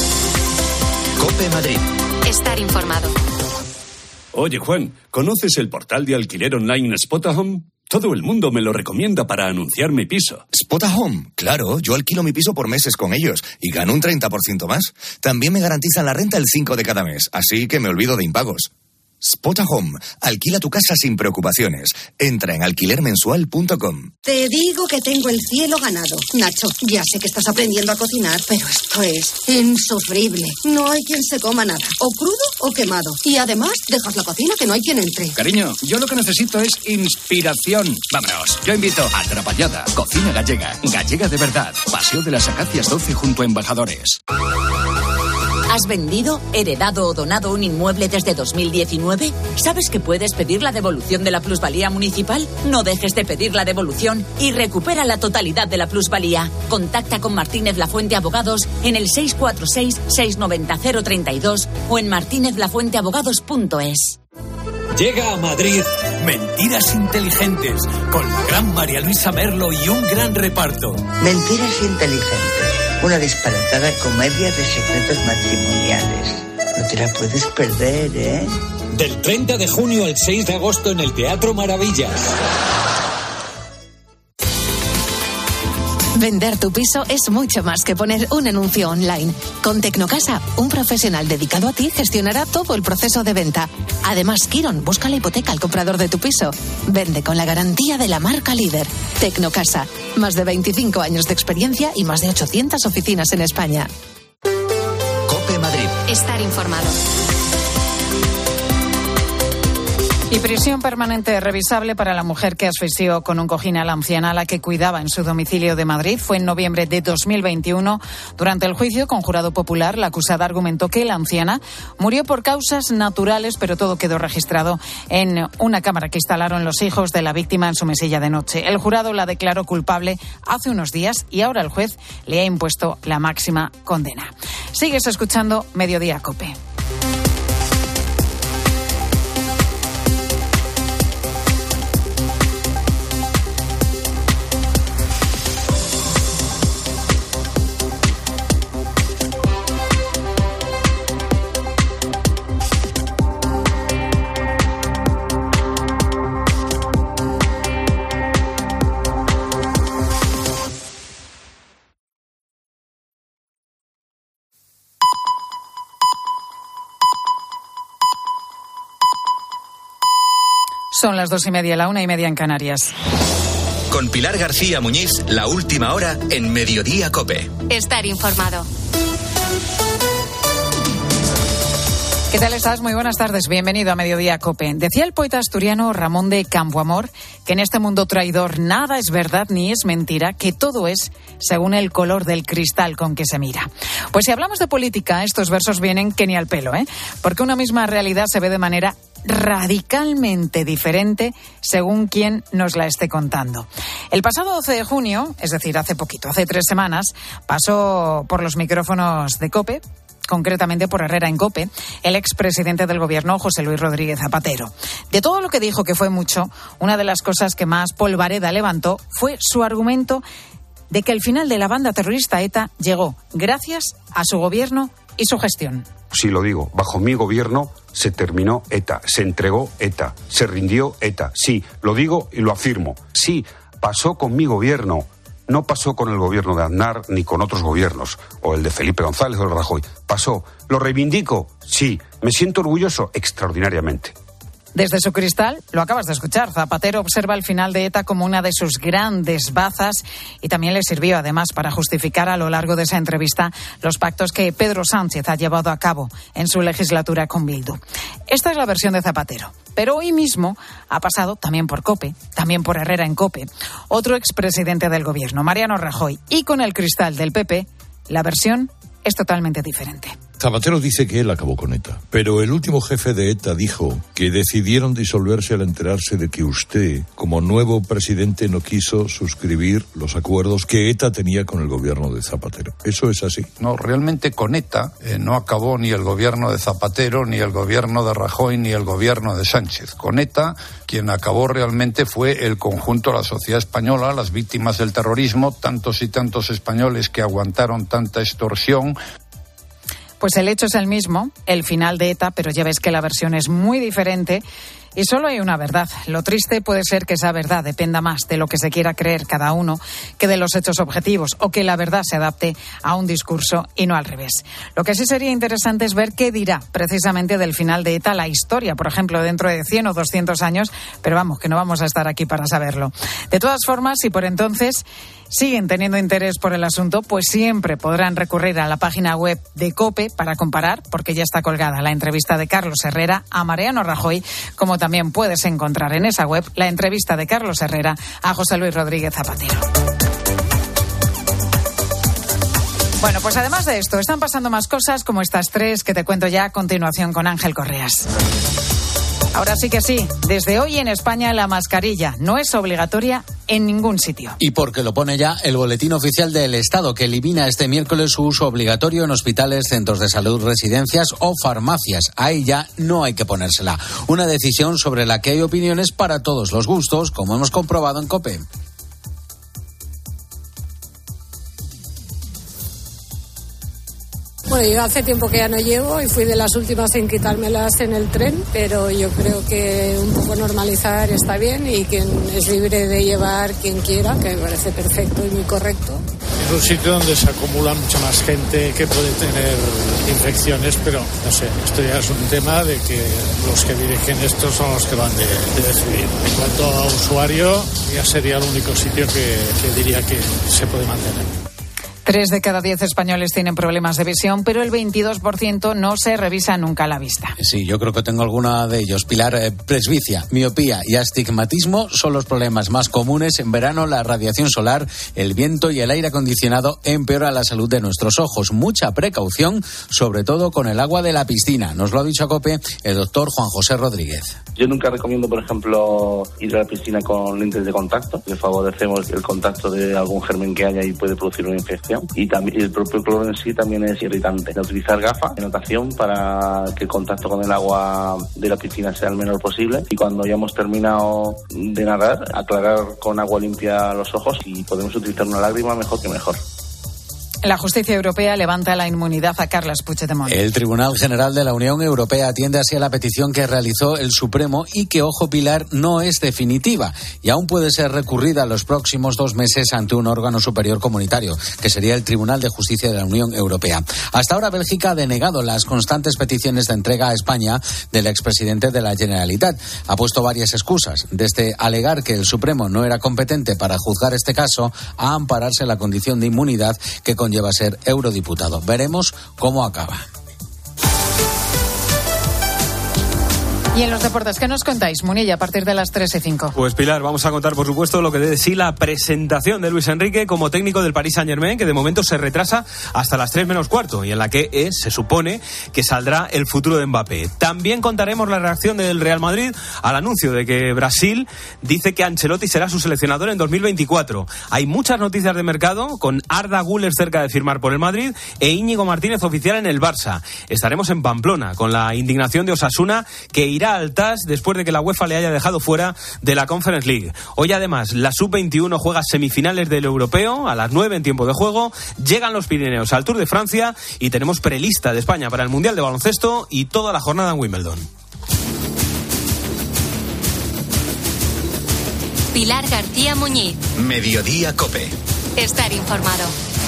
COPE Madrid. Estar informado. Oye, Juan, ¿conoces el portal de alquiler online Spotahome? Todo el mundo me lo recomienda para anunciar mi piso. Spotahome, claro, yo alquilo mi piso por meses con ellos y gano un treinta por ciento más. También me garantizan la renta el cinco de cada mes, así que me olvido de impagos. Spotahome, alquila tu casa sin preocupaciones. Entra en alquiler mensual punto com. Te digo que tengo el cielo ganado. Nacho, ya sé que estás aprendiendo a cocinar, pero esto es insufrible. No hay quien se coma nada, o crudo o quemado. Y además, dejas la cocina que no hay quien entre. Cariño, yo lo que necesito es inspiración. Vámonos, yo invito a Trapallada, cocina gallega, gallega de verdad. Paseo de las Acacias doce junto a Embajadores. ¿Has vendido, heredado o donado un inmueble desde dos mil diecinueve? ¿Sabes que puedes pedir la devolución de la plusvalía municipal? No dejes de pedir la devolución y recupera la totalidad de la plusvalía. Contacta con Martínez Lafuente Abogados en el seis cuatro seis, seis nueve cero, cero tres dos o en martínez lafuente abogados punto es. Llega a Madrid Mentiras Inteligentes con la gran María Luisa Merlo y un gran reparto. Mentiras Inteligentes, una disparatada comedia de secretos matrimoniales. No te la puedes perder, ¿eh? Del treinta de junio al seis de agosto en el Teatro Maravillas. Vender tu piso es mucho más que poner un anuncio online. Con Tecnocasa, un profesional dedicado a ti gestionará todo el proceso de venta. Además, Kiron busca la hipoteca al comprador de tu piso. Vende con la garantía de la marca líder. Tecnocasa, más de veinticinco años de experiencia y más de ochocientas oficinas en España. COPE Madrid. Estar informado. Y prisión permanente revisable para la mujer que asfixió con un cojín a la anciana a la que cuidaba en su domicilio de Madrid. Fue en noviembre de dos mil veintiuno. Durante el juicio con jurado popular, la acusada argumentó que la anciana murió por causas naturales, pero todo quedó registrado en una cámara que instalaron los hijos de la víctima en su mesilla de noche. El jurado la declaró culpable hace unos días y ahora el juez le ha impuesto la máxima condena. Sigues escuchando Mediodía COPE. Son las dos y media, la una y media en Canarias. Con Pilar García Muñiz, la última hora en Mediodía COPE. Estar informado. ¿Qué tal estás? Muy buenas tardes. Bienvenido a Mediodía COPE. Decía el poeta asturiano Ramón de Campoamor que en este mundo traidor nada es verdad ni es mentira, que todo es según el color del cristal con que se mira. Pues si hablamos de política, estos versos vienen que ni al pelo, ¿eh? Porque una misma realidad se ve de manera radicalmente diferente según quien nos la esté contando. El pasado doce de junio, es decir, hace poquito, hace tres semanas, pasó por los micrófonos de COPE, concretamente por Herrera en COPE, el expresidente del gobierno, José Luis Rodríguez Zapatero. De todo lo que dijo, que fue mucho, una de las cosas que más polvareda levantó fue su argumento de que el final de la banda terrorista ETA llegó gracias a su gobierno y su gestión. Sí, lo digo, bajo mi gobierno se terminó ETA, se entregó ETA, se rindió ETA. Sí, lo digo y lo afirmo. Sí, pasó con mi gobierno. No pasó con el gobierno de Aznar ni con otros gobiernos, o el de Felipe González o el Rajoy. Pasó. ¿Lo reivindico? Sí. ¿Me siento orgulloso? Extraordinariamente. Desde su cristal, lo acabas de escuchar, Zapatero observa el final de ETA como una de sus grandes bazas y también le sirvió además para justificar a lo largo de esa entrevista los pactos que Pedro Sánchez ha llevado a cabo en su legislatura con Bildu. Esta es la versión de Zapatero. Pero hoy mismo ha pasado también por COPE, también por Herrera en COPE, otro expresidente del gobierno, Mariano Rajoy, y con el cristal del P P, la versión es totalmente diferente. Zapatero dice que él acabó con ETA, pero el último jefe de ETA dijo que decidieron disolverse al enterarse de que usted, como nuevo presidente, no quiso suscribir los acuerdos que ETA tenía con el gobierno de Zapatero. ¿Eso es así? No, realmente con ETA eh, no acabó ni el gobierno de Zapatero, ni el gobierno de Rajoy, ni el gobierno de Sánchez. Con ETA, quien acabó realmente fue el conjunto de la sociedad española, las víctimas del terrorismo, tantos y tantos españoles que aguantaron tanta extorsión. Pues el hecho es el mismo, el final de ETA, pero ya ves que la versión es muy diferente y solo hay una verdad. Lo triste puede ser que esa verdad dependa más de lo que se quiera creer cada uno que de los hechos objetivos, o que la verdad se adapte a un discurso y no al revés. Lo que sí sería interesante es ver qué dirá precisamente del final de ETA la historia, por ejemplo, dentro de cien o doscientos años, pero vamos, que no vamos a estar aquí para saberlo. De todas formas, si por entonces siguen teniendo interés por el asunto, pues siempre podrán recurrir a la página web de COPE para comparar, porque ya está colgada la entrevista de Carlos Herrera a Mariano Rajoy, como también puedes encontrar en esa web la entrevista de Carlos Herrera a José Luis Rodríguez Zapatero. Bueno, pues además de esto, están pasando más cosas como estas tres que te cuento ya a continuación con Ángel Correas. Ahora sí que sí, desde hoy en España la mascarilla no es obligatoria en ningún sitio. Y porque lo pone ya el Boletín Oficial del Estado, que elimina este miércoles su uso obligatorio en hospitales, centros de salud, residencias o farmacias. Ahí ya no hay que ponérsela. Una decisión sobre la que hay opiniones para todos los gustos, como hemos comprobado en COPE. Bueno, yo hace tiempo que ya no llevo y fui de las últimas en quitármelas en el tren, pero yo creo que un poco normalizar está bien y quien es libre de llevar quien quiera, que me parece perfecto y muy correcto. Es un sitio donde se acumula mucha más gente que puede tener infecciones, pero no sé, esto ya es un tema de que los que dirigen esto son los que van de, de decidir. En cuanto a usuario, ya sería el único sitio que, que diría que se puede mantener. Tres de cada diez españoles tienen problemas de visión, pero el veintidós por ciento no se revisa nunca la vista. Sí, yo creo que tengo alguna de ellos. Pilar, eh, presbicia, miopía y astigmatismo son los problemas más comunes. En verano, la radiación solar, el viento y el aire acondicionado empeoran la salud de nuestros ojos. Mucha precaución, sobre todo con el agua de la piscina. Nos lo ha dicho a COPE el doctor Juan José Rodríguez. Yo nunca recomiendo, por ejemplo, ir a la piscina con lentes de contacto, que favorecemos el contacto de algún germen que haya y puede producir una infección. Y también el propio cloro en sí también es irritante. Utilizar gafas de natación para que el contacto con el agua de la piscina sea el menor posible. Y cuando ya hemos terminado de nadar, aclarar con agua limpia los ojos, y podemos utilizar una lágrima, mejor que mejor. La justicia europea levanta la inmunidad a Carles Puigdemont. El Tribunal General de la Unión Europea atiende así a la petición que realizó el Supremo y que, ojo Pilar, no es definitiva y aún puede ser recurrida los próximos dos meses ante un órgano superior comunitario, que sería el Tribunal de Justicia de la Unión Europea. Hasta ahora Bélgica ha denegado las constantes peticiones de entrega a España del expresidente de la Generalitat. Ha puesto varias excusas, desde alegar que el Supremo no era competente para juzgar este caso a ampararse la condición de inmunidad que con lleva a ser eurodiputado. Veremos cómo acaba. Y en los deportes, ¿qué nos contáis, Munilla, a partir de las tres y cinco? Pues Pilar, vamos a contar, por supuesto, lo que dé de sí la presentación de Luis Enrique como técnico del Paris Saint-Germain, que de momento se retrasa hasta las tres menos cuarto, y en la que es, se supone que saldrá el futuro de Mbappé. También contaremos la reacción del Real Madrid al anuncio de que Brasil dice que Ancelotti será su seleccionador en dos mil veinticuatro. Hay muchas noticias de mercado, con Arda Güler cerca de firmar por el Madrid e Íñigo Martínez oficial en el Barça. Estaremos en Pamplona con la indignación de Osasuna, que irá al T A S después de que la UEFA le haya dejado fuera de la Conference League. Hoy además la sub veintiuno juega semifinales del Europeo a las nueve en tiempo de juego. Llegan los Pirineos al Tour de Francia y tenemos prelista de España para el Mundial de Baloncesto y toda la jornada en Wimbledon. Pilar García Muñiz. Mediodía COPE. Estar informado.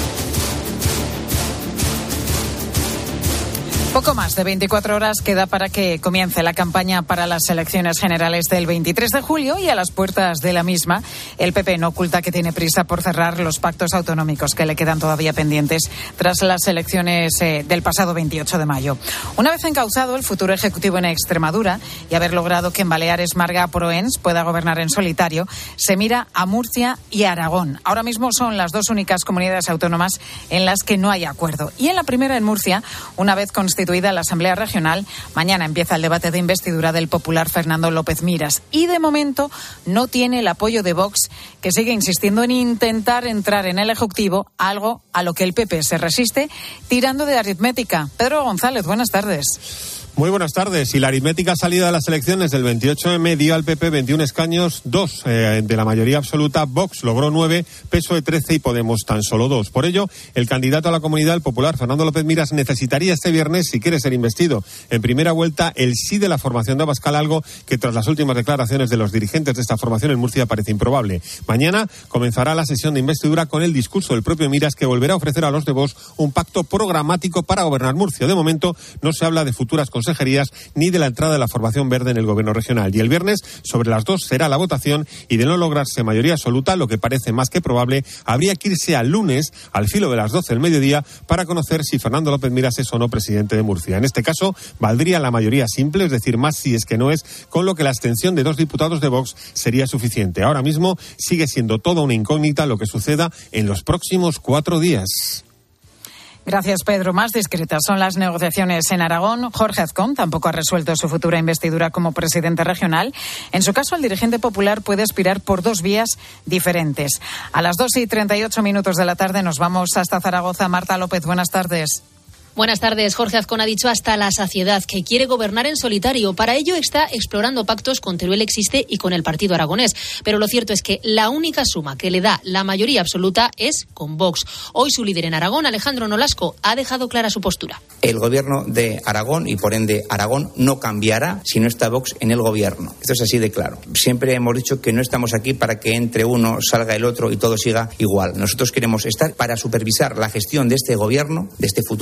Poco más de veinticuatro horas queda para que comience la campaña para las elecciones generales del veintitrés de julio y a las puertas de la misma, el P P no oculta que tiene prisa por cerrar los pactos autonómicos que le quedan todavía pendientes tras las elecciones eh, del pasado veintiocho de mayo. Una vez encauzado el futuro ejecutivo en Extremadura y haber logrado que en Baleares Marga Proens pueda gobernar en solitario, se mira a Murcia y a Aragón. Ahora mismo son las dos únicas comunidades autónomas en las que no hay acuerdo. Y en la primera, en Murcia, una vez constituida la Asamblea Regional, mañana empieza el debate de investidura del popular Fernando López Miras. Y de momento no tiene el apoyo de Vox, que sigue insistiendo en intentar entrar en el Ejecutivo, algo a lo que el P P se resiste, tirando de aritmética. Pedro González, buenas tardes. Muy buenas tardes. Y la aritmética salida de las elecciones del veintiocho eme dio al P P veintiún escaños, dos eh, de la mayoría absoluta. Vox logró nueve, P S O E trece y Podemos tan solo dos. Por ello, el candidato a la Comunidad, el popular Fernando López Miras, necesitaría este viernes, si quiere ser investido en primera vuelta, el sí de la formación de Abascal, algo que tras las últimas declaraciones de los dirigentes de esta formación en Murcia parece improbable. Mañana comenzará la sesión de investidura con el discurso del propio Miras, que volverá a ofrecer a los de Vox un pacto programático para gobernar Murcia. De momento no se habla de futuras consecuencias consejerías ni de la entrada de la formación verde en el gobierno regional. Y el viernes, sobre las dos, será la votación y de no lograrse mayoría absoluta, lo que parece más que probable, habría que irse al lunes, al filo de las doce del mediodía, para conocer si Fernando López Miras es o no presidente de Murcia. En este caso, valdría la mayoría simple, es decir, más si es que no es, con lo que la abstención de dos diputados de Vox sería suficiente. Ahora mismo sigue siendo toda una incógnita lo que suceda en los próximos cuatro días. Gracias, Pedro. Más discretas son las negociaciones en Aragón. Jorge Azcón tampoco ha resuelto su futura investidura como presidente regional. En su caso, el dirigente popular puede aspirar por dos vías diferentes. A las dos y treinta y ocho minutos de la tarde nos vamos hasta Zaragoza. Marta López, buenas tardes. Buenas tardes. Jorge Azcón ha dicho hasta la saciedad que quiere gobernar en solitario. Para ello está explorando pactos con Teruel Existe y con el partido aragonés. Pero lo cierto es que la única suma que le da la mayoría absoluta es con Vox. Hoy su líder en Aragón, Alejandro Nolasco, ha dejado clara su postura. El gobierno de Aragón y por ende Aragón no cambiará si no está Vox en el gobierno. Esto es así de claro. Siempre hemos dicho que no estamos aquí para que entre uno, salga el otro y todo siga igual. Nosotros queremos estar para supervisar la gestión de este gobierno, de este futuro posible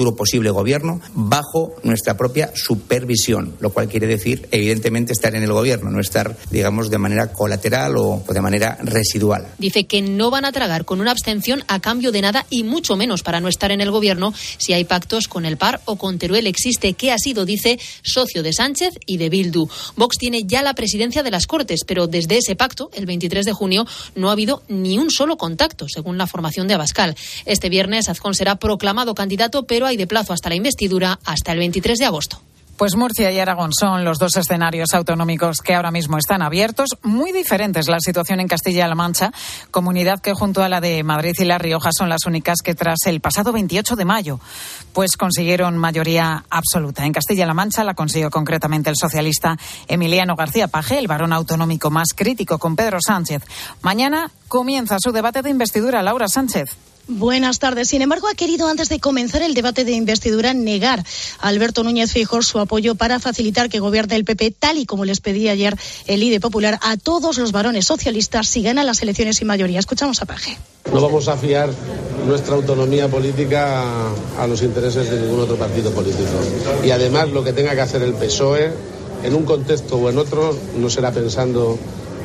posible gobierno bajo nuestra propia supervisión, lo cual quiere decir, evidentemente, estar en el gobierno, no estar, digamos, de manera colateral o de manera residual. Dice que no van a tragar con una abstención a cambio de nada y mucho menos para no estar en el gobierno si hay pactos con el P A R o con Teruel. Existe que ha sido, dice, socio de Sánchez y de Bildu. Vox tiene ya la presidencia de las Cortes, pero desde ese pacto, el veintitrés de junio, no ha habido ni un solo contacto, según la formación de Abascal. Este viernes Azcón será proclamado candidato, pero hay de plazo hasta la investidura hasta el veintitrés de agosto. Pues Murcia y Aragón son los dos escenarios autonómicos que ahora mismo están abiertos. Muy diferentes la situación en Castilla-La Mancha, comunidad que junto a la de Madrid y La Rioja son las únicas que tras el pasado veintiocho de mayo pues consiguieron mayoría absoluta. En Castilla-La Mancha la consiguió concretamente el socialista Emiliano García Paje, el varón autonómico más crítico con Pedro Sánchez. Mañana comienza su debate de investidura. Laura Sánchez. Buenas tardes. Sin embargo, ha querido, antes de comenzar el debate de investidura, negar a Alberto Núñez Feijóo su apoyo para facilitar que gobierne el P P, tal y como les pedía ayer el líder popular a todos los varones socialistas si ganan las elecciones sin mayoría. Escuchamos a Paje. No vamos a fiar nuestra autonomía política a, a los intereses de ningún otro partido político. Y además, lo que tenga que hacer el P S O E, en un contexto o en otro, no será pensando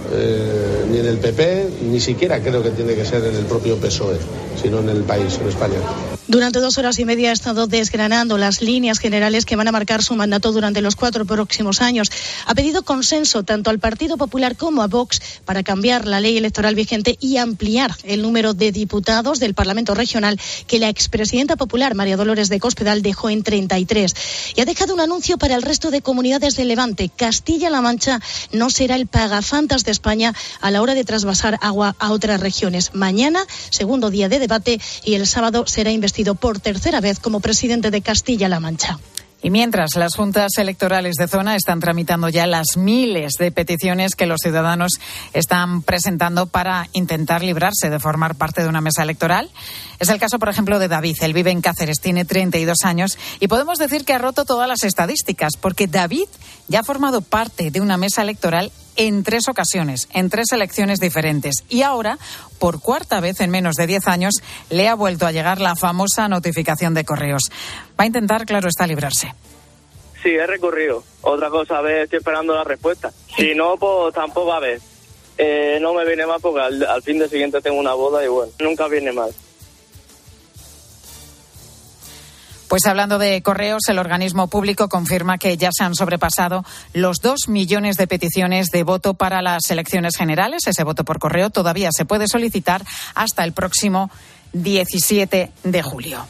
Eh, ni en el P P, ni siquiera creo que tiene que ser en el propio P S O E, sino en el país, en España. Durante dos horas y media ha estado desgranando las líneas generales que van a marcar su mandato durante los cuatro próximos años. Ha pedido consenso tanto al Partido Popular como a Vox para cambiar la ley electoral vigente y ampliar el número de diputados del Parlamento Regional que la expresidenta popular María Dolores de Cospedal dejó en treinta y tres. Y ha dejado un anuncio para el resto de comunidades del Levante. Castilla-La Mancha no será el pagafantas de España a la hora de trasvasar agua a otras regiones. Mañana, segundo día de debate, y el sábado será investido por tercera vez como presidente de Castilla-La Mancha. Y mientras las juntas electorales de zona están tramitando ya las miles de peticiones que los ciudadanos están presentando para intentar librarse de formar parte de una mesa electoral. Es el caso, por ejemplo, de David. Él vive en Cáceres, tiene treinta y dos años y podemos decir que ha roto todas las estadísticas porque David ya ha formado parte de una mesa electoral en tres ocasiones, en tres elecciones diferentes. Y ahora, por cuarta vez en menos de diez años, le ha vuelto a llegar la famosa notificación de correos. Va a intentar, claro está, librarse. Sí, he recurrido. Otra cosa, a ver, estoy esperando la respuesta. Si no, pues tampoco, a ver. Eh, no me viene mal porque al, al fin de siguiente tengo una boda y bueno, nunca viene mal. Pues hablando de correos, el organismo público confirma que ya se han sobrepasado los dos millones de peticiones de voto para las elecciones generales. Ese voto por correo todavía se puede solicitar hasta el próximo diecisiete de julio.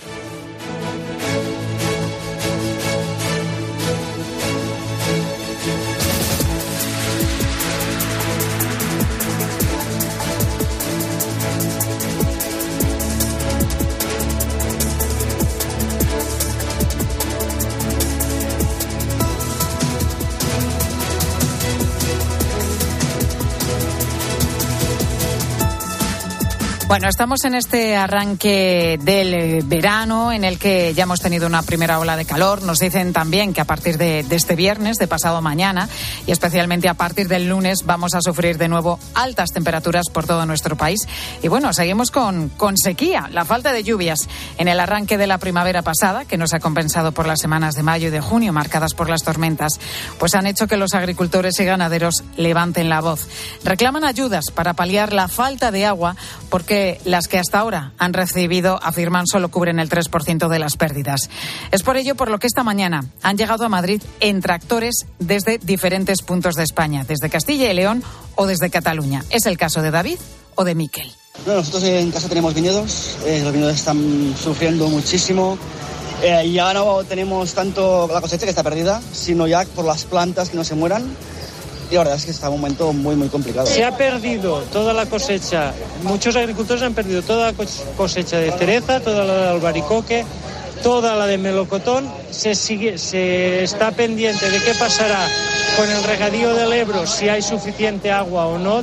Bueno, estamos en este arranque del verano en el que ya hemos tenido una primera ola de calor. Nos dicen también que a partir de, de este viernes, de pasado mañana y especialmente a partir del lunes vamos a sufrir de nuevo altas temperaturas por todo nuestro país. Y bueno, seguimos con, con sequía, la falta de lluvias en el arranque de la primavera pasada, que nos ha compensado por las semanas de mayo y de junio marcadas por las tormentas, pues han hecho que los agricultores y ganaderos levanten la voz. Reclaman ayudas para paliar la falta de agua porque las que hasta ahora han recibido, afirman, solo cubren el tres por ciento de las pérdidas. Es por ello por lo que esta mañana han llegado a Madrid en tractores desde diferentes puntos de España, desde Castilla y León o desde Cataluña. Es el caso de David o de Miquel. Bueno, nosotros en casa tenemos viñedos, eh, los viñedos están sufriendo muchísimo. Eh, y ya no tenemos tanto la cosecha que está perdida, sino ya por las plantas que no se mueran. Y la verdad es que está un momento muy, muy complicado. Se ha perdido toda la cosecha. Muchos agricultores han perdido toda la cosecha de cereza, toda la de albaricoque, toda la de melocotón. Se, sigue, se está pendiente de qué pasará con el regadío del Ebro, si hay suficiente agua o no.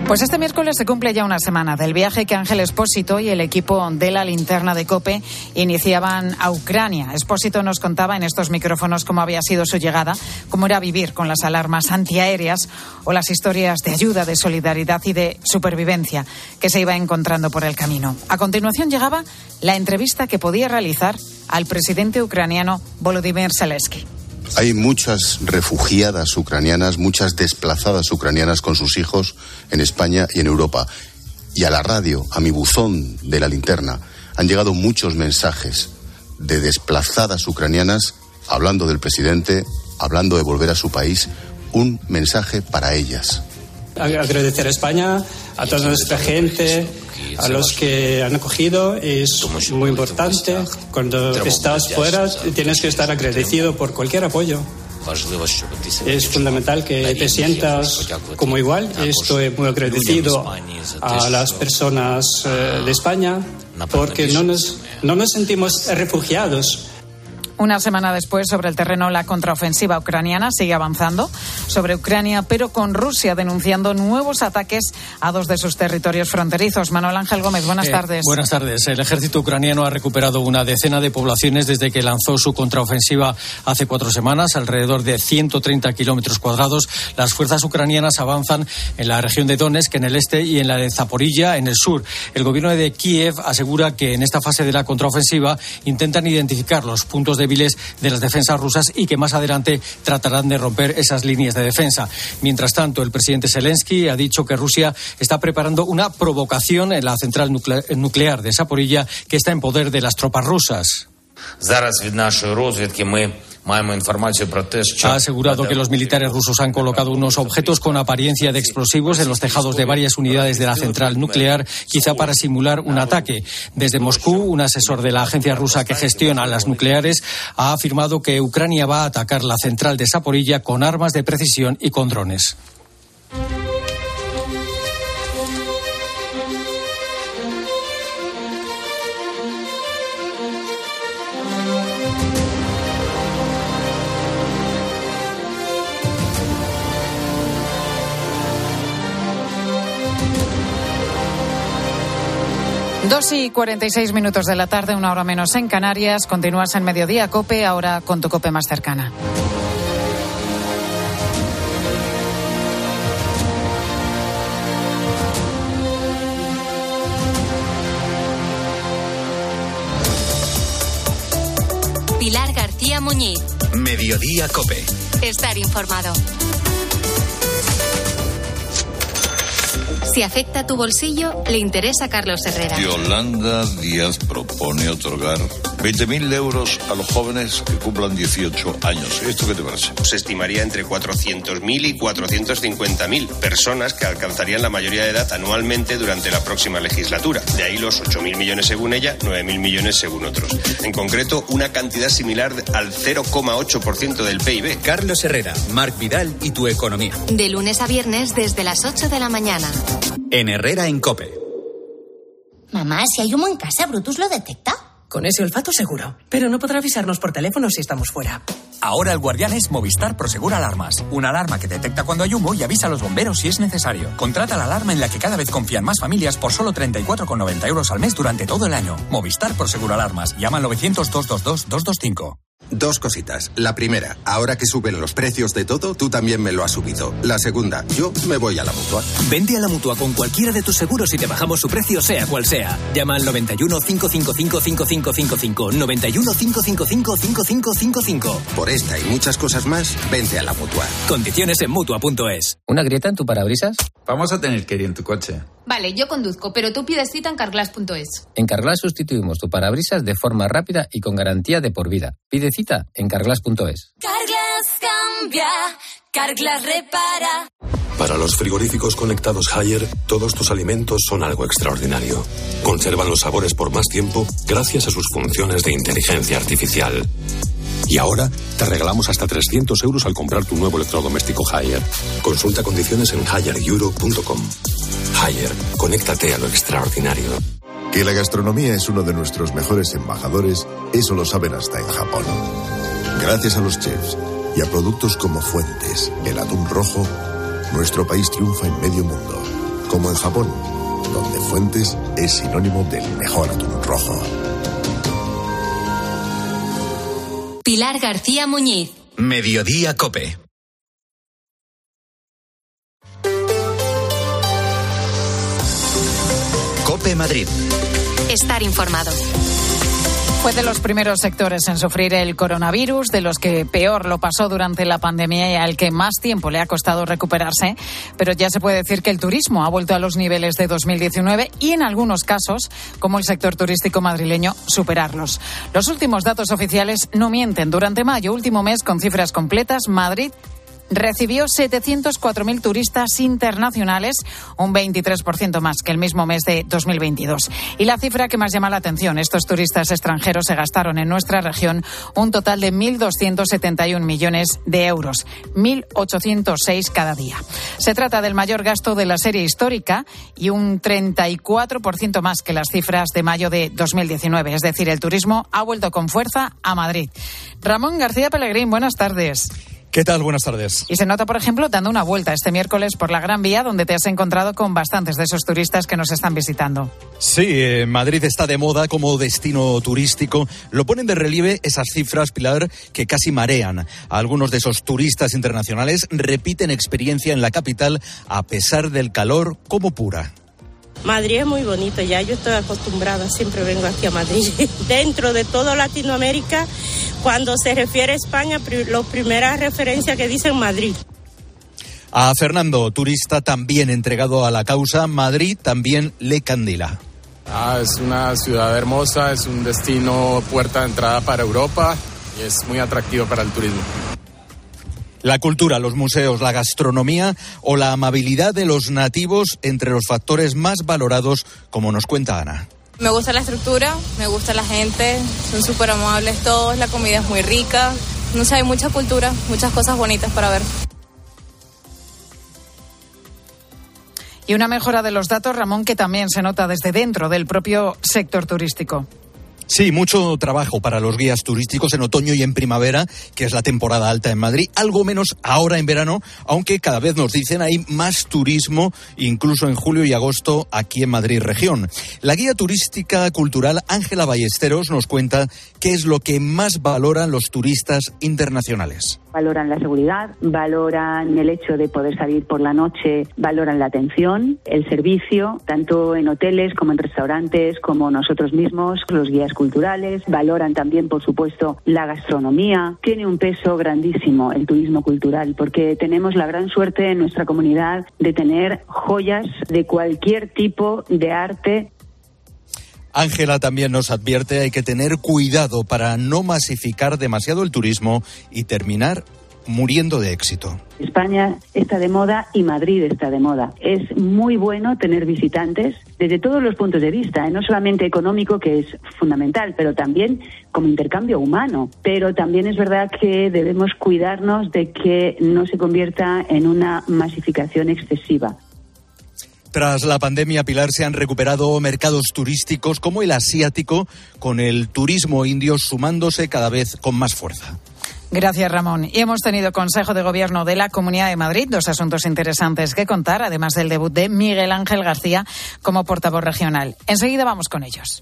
Pues este miércoles se cumple ya una semana del viaje que Ángel Expósito y el equipo de la linterna de COPE iniciaban a Ucrania. Expósito nos contaba en estos micrófonos cómo había sido su llegada, cómo era vivir con las alarmas antiaéreas o las historias de ayuda, de solidaridad y de supervivencia que se iba encontrando por el camino. A continuación llegaba la entrevista que podía realizar al presidente ucraniano Volodymyr Zelensky. Hay muchas refugiadas ucranianas, muchas desplazadas ucranianas con sus hijos en España y en Europa. Y a la radio, a mi buzón de la linterna, han llegado muchos mensajes de desplazadas ucranianas hablando del presidente, hablando de volver a su país. Un mensaje para ellas. Agradecer a España, a toda nuestra gente, a los que han acogido, es muy importante. Cuando estás fuera tienes que estar agradecido por cualquier apoyo. Es fundamental que te sientas como igual. Estoy muy agradecido a las personas de España porque no nos, no nos sentimos refugiados. Una semana después, sobre el terreno, la contraofensiva ucraniana sigue avanzando sobre Ucrania, pero con Rusia denunciando nuevos ataques a dos de sus territorios fronterizos. Manuel Ángel Gómez, buenas eh, tardes. Buenas tardes. El ejército ucraniano ha recuperado una decena de poblaciones desde que lanzó su contraofensiva hace cuatro semanas, alrededor de ciento treinta kilómetros cuadrados. Las fuerzas ucranianas avanzan en la región de Donetsk, en el este, y en la de Zaporilla, en el sur. El gobierno de Kiev asegura que en esta fase de la contraofensiva intentan identificar los puntos de de las defensas rusas y que más adelante tratarán de romper esas líneas de defensa. Mientras tanto, el presidente Zelensky ha dicho que Rusia está preparando una provocación en la central nucle- nuclear de Zaporilla que está en poder de las tropas rusas. Ha asegurado que los militares rusos han colocado unos objetos con apariencia de explosivos en los tejados de varias unidades de la central nuclear, quizá para simular un ataque. Desde Moscú, un asesor de la agencia rusa que gestiona las nucleares ha afirmado que Ucrania va a atacar la central de Zaporilla con armas de precisión y con drones. Dos y cuarenta y seis minutos de la tarde, una hora menos en Canarias. Continúas en Mediodía COPE, ahora con tu COPE más cercana. Pilar García Muñiz. Mediodía COPE. Estar informado. Si afecta tu bolsillo, le interesa a Carlos Herrera. Yolanda Díaz propone otorgar veinte mil euros a los jóvenes que cumplan dieciocho años. ¿Esto qué te parece? Se estimaría entre cuatrocientos mil y cuatrocientos cincuenta mil personas que alcanzarían la mayoría de edad anualmente durante la próxima legislatura. De ahí los ocho mil millones según ella, nueve mil millones según otros. En concreto, una cantidad similar al cero coma ocho por ciento del P I B. Carlos Herrera, Marc Vidal y tu economía. De lunes a viernes desde las ocho de la mañana. En Herrera en COPE. Mamá, si hay humo en casa, ¿Brutus lo detecta? Con ese olfato seguro, pero no podrá avisarnos por teléfono si estamos fuera. Ahora el guardián es Movistar Prosegur Alarmas. Una alarma que detecta cuando hay humo y avisa a los bomberos si es necesario. Contrata la alarma en la que cada vez confían más familias por solo treinta y cuatro con noventa euros al mes durante todo el año. Movistar Prosegur Alarmas. Llama al novecientos, doscientos veintidós, doscientos veinticinco. Dos cositas. La primera, ahora que suben los precios de todo, tú también me lo has subido. La segunda, yo me voy a la Mutua. Vente a la Mutua con cualquiera de tus seguros y te bajamos su precio sea cual sea. Llama al noventa y uno, cinco cinco cinco, cinco cinco cinco cinco, noventa y uno, cinco cinco cinco, cinco cinco cinco cinco. Por esta y muchas cosas más, vente a la Mutua. Condiciones en Mutua punto es. ¿Una grieta en tu parabrisas? Vamos a tener que ir en tu coche. Vale, yo conduzco, pero tú pides cita en carglass punto es. En Carglass sustituimos tu parabrisas de forma rápida y con garantía de por vida. Pide cita en carglass punto es. Carglass cambia, Carglass repara. Para los frigoríficos conectados Haier, todos tus alimentos son algo extraordinario. Conservan los sabores por más tiempo gracias a sus funciones de inteligencia artificial. Y ahora te regalamos hasta trescientos euros al comprar tu nuevo electrodoméstico Haier. Consulta condiciones en haier euro punto com. Haier, conéctate a lo extraordinario. Que la gastronomía es uno de nuestros mejores embajadores, eso lo saben hasta en Japón. Gracias a los chefs y a productos como Fuentes, el atún rojo, nuestro país triunfa en medio mundo. como en Japón, donde Fuentes es sinónimo del mejor atún rojo. Pilar García Muñiz. Mediodía COPE. COPE Madrid. Estar informado. Fue de los primeros sectores en sufrir el coronavirus, de los que peor lo pasó durante la pandemia y al que más tiempo le ha costado recuperarse, pero ya se puede decir que el turismo ha vuelto a los niveles de dos mil diecinueve y en algunos casos, como el sector turístico madrileño, superarlos. Los últimos datos oficiales no mienten. Durante mayo, último mes con cifras completas, Madrid recibió setecientos cuatro mil turistas internacionales, un veintitrés por ciento más que el mismo mes de dos mil veintidós. Y la cifra que más llama la atención, estos turistas extranjeros se gastaron en nuestra región un total de mil doscientos setenta y un millones de euros, mil ochocientos seis cada día. Se trata del mayor gasto de la serie histórica y un treinta y cuatro por ciento más que las cifras de mayo de dos mil diecinueve. Es decir, el turismo ha vuelto con fuerza a Madrid. Ramón García Pellegrín, buenas tardes. ¿Qué tal? Buenas tardes. Y se nota, por ejemplo, dando una vuelta este miércoles por la Gran Vía, donde te has encontrado con bastantes de esos turistas que nos están visitando. Sí, eh, Madrid está de moda como destino turístico. Lo ponen de relieve esas cifras, Pilar, que casi marean. Algunos de esos turistas internacionales repiten experiencia en la capital a pesar del calor como pura. Madrid es muy bonito, ya yo estoy acostumbrada, siempre vengo aquí a Madrid. Dentro de toda Latinoamérica, cuando se refiere a España, la primera referencia que dicen Madrid. A Fernando, turista también entregado a la causa, Madrid también le candila. Ah, es una ciudad hermosa, es un destino puerta de entrada para Europa y es muy atractivo para el turismo. La cultura, los museos, la gastronomía o la amabilidad de los nativos entre los factores más valorados, como nos cuenta Ana. Me gusta la estructura, me gusta la gente, son súper amables todos, la comida es muy rica, no sé, hay mucha cultura, muchas cosas bonitas para ver. Y una mejora de los datos, Ramón, que también se nota desde dentro del propio sector turístico. Sí, mucho trabajo para los guías turísticos en otoño y en primavera, que es la temporada alta en Madrid, algo menos ahora en verano, aunque cada vez nos dicen hay más turismo, incluso en julio y agosto aquí en Madrid región. La guía turística cultural Ángela Ballesteros nos cuenta qué es lo que más valoran los turistas internacionales. Valoran la seguridad, valoran el hecho de poder salir por la noche, valoran la atención, el servicio, tanto en hoteles como en restaurantes, como nosotros mismos, los guías culturales, valoran también, por supuesto, la gastronomía. Tiene un peso grandísimo el turismo cultural, porque tenemos la gran suerte en nuestra comunidad de tener joyas de cualquier tipo de arte. Ángela también nos advierte, hay que tener cuidado para no masificar demasiado el turismo y terminar muriendo de éxito. España está de moda y Madrid está de moda. Es muy bueno tener visitantes desde todos los puntos de vista, ¿eh? No solamente económico, que es fundamental, pero también como intercambio humano. Pero también es verdad que debemos cuidarnos de que no se convierta en una masificación excesiva. Tras la pandemia, Pilar, se han recuperado mercados turísticos como el asiático, con el turismo indio sumándose cada vez con más fuerza. Gracias, Ramón. Y hemos tenido Consejo de Gobierno de la Comunidad de Madrid, dos asuntos interesantes que contar, además del debut de Miguel Ángel García como portavoz regional. Enseguida vamos con ellos.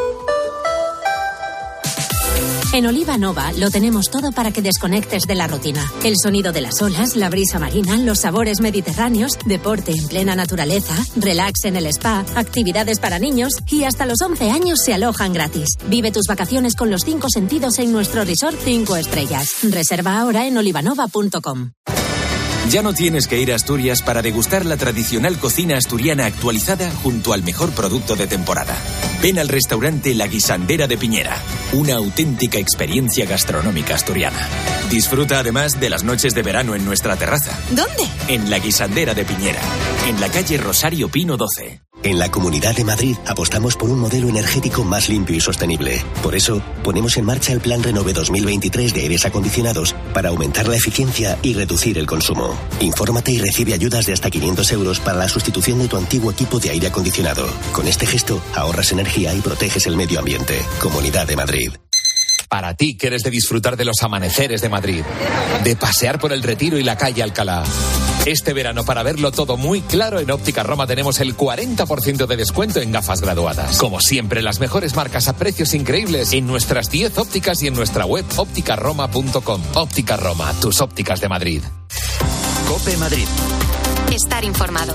En Oliva Nova lo tenemos todo para que desconectes de la rutina. El sonido de las olas, la brisa marina, los sabores mediterráneos, deporte en plena naturaleza, relax en el spa, actividades para niños y hasta los once años se alojan gratis. Vive tus vacaciones con los cinco sentidos en nuestro resort cinco estrellas. Reserva ahora en olivanova punto com. Ya no tienes que ir a Asturias para degustar la tradicional cocina asturiana actualizada junto al mejor producto de temporada. Ven al restaurante La Guisandera de Piñera, una auténtica experiencia gastronómica asturiana. Disfruta además de las noches de verano en nuestra terraza. ¿Dónde? En La Guisandera de Piñera, en la calle Rosario Pino doce. En la Comunidad de Madrid apostamos por un modelo energético más limpio y sostenible. Por eso, ponemos en marcha el Plan Renove dos mil veintitrés de aires acondicionados para aumentar la eficiencia y reducir el consumo. Infórmate y recibe ayudas de hasta quinientos euros para la sustitución de tu antiguo equipo de aire acondicionado. Con este gesto, ahorras energía y proteges el medio ambiente. Comunidad de Madrid. Para ti, que eres de disfrutar de los amaneceres de Madrid, de pasear por el Retiro y la calle Alcalá, Este verano, para verlo todo muy claro, en Óptica Roma tenemos el cuarenta por ciento de descuento en gafas graduadas. Como siempre, las mejores marcas a precios increíbles en nuestras diez ópticas y en nuestra web óptica roma punto com. Óptica Roma, tus ópticas de Madrid. COPE Madrid. Estar informado.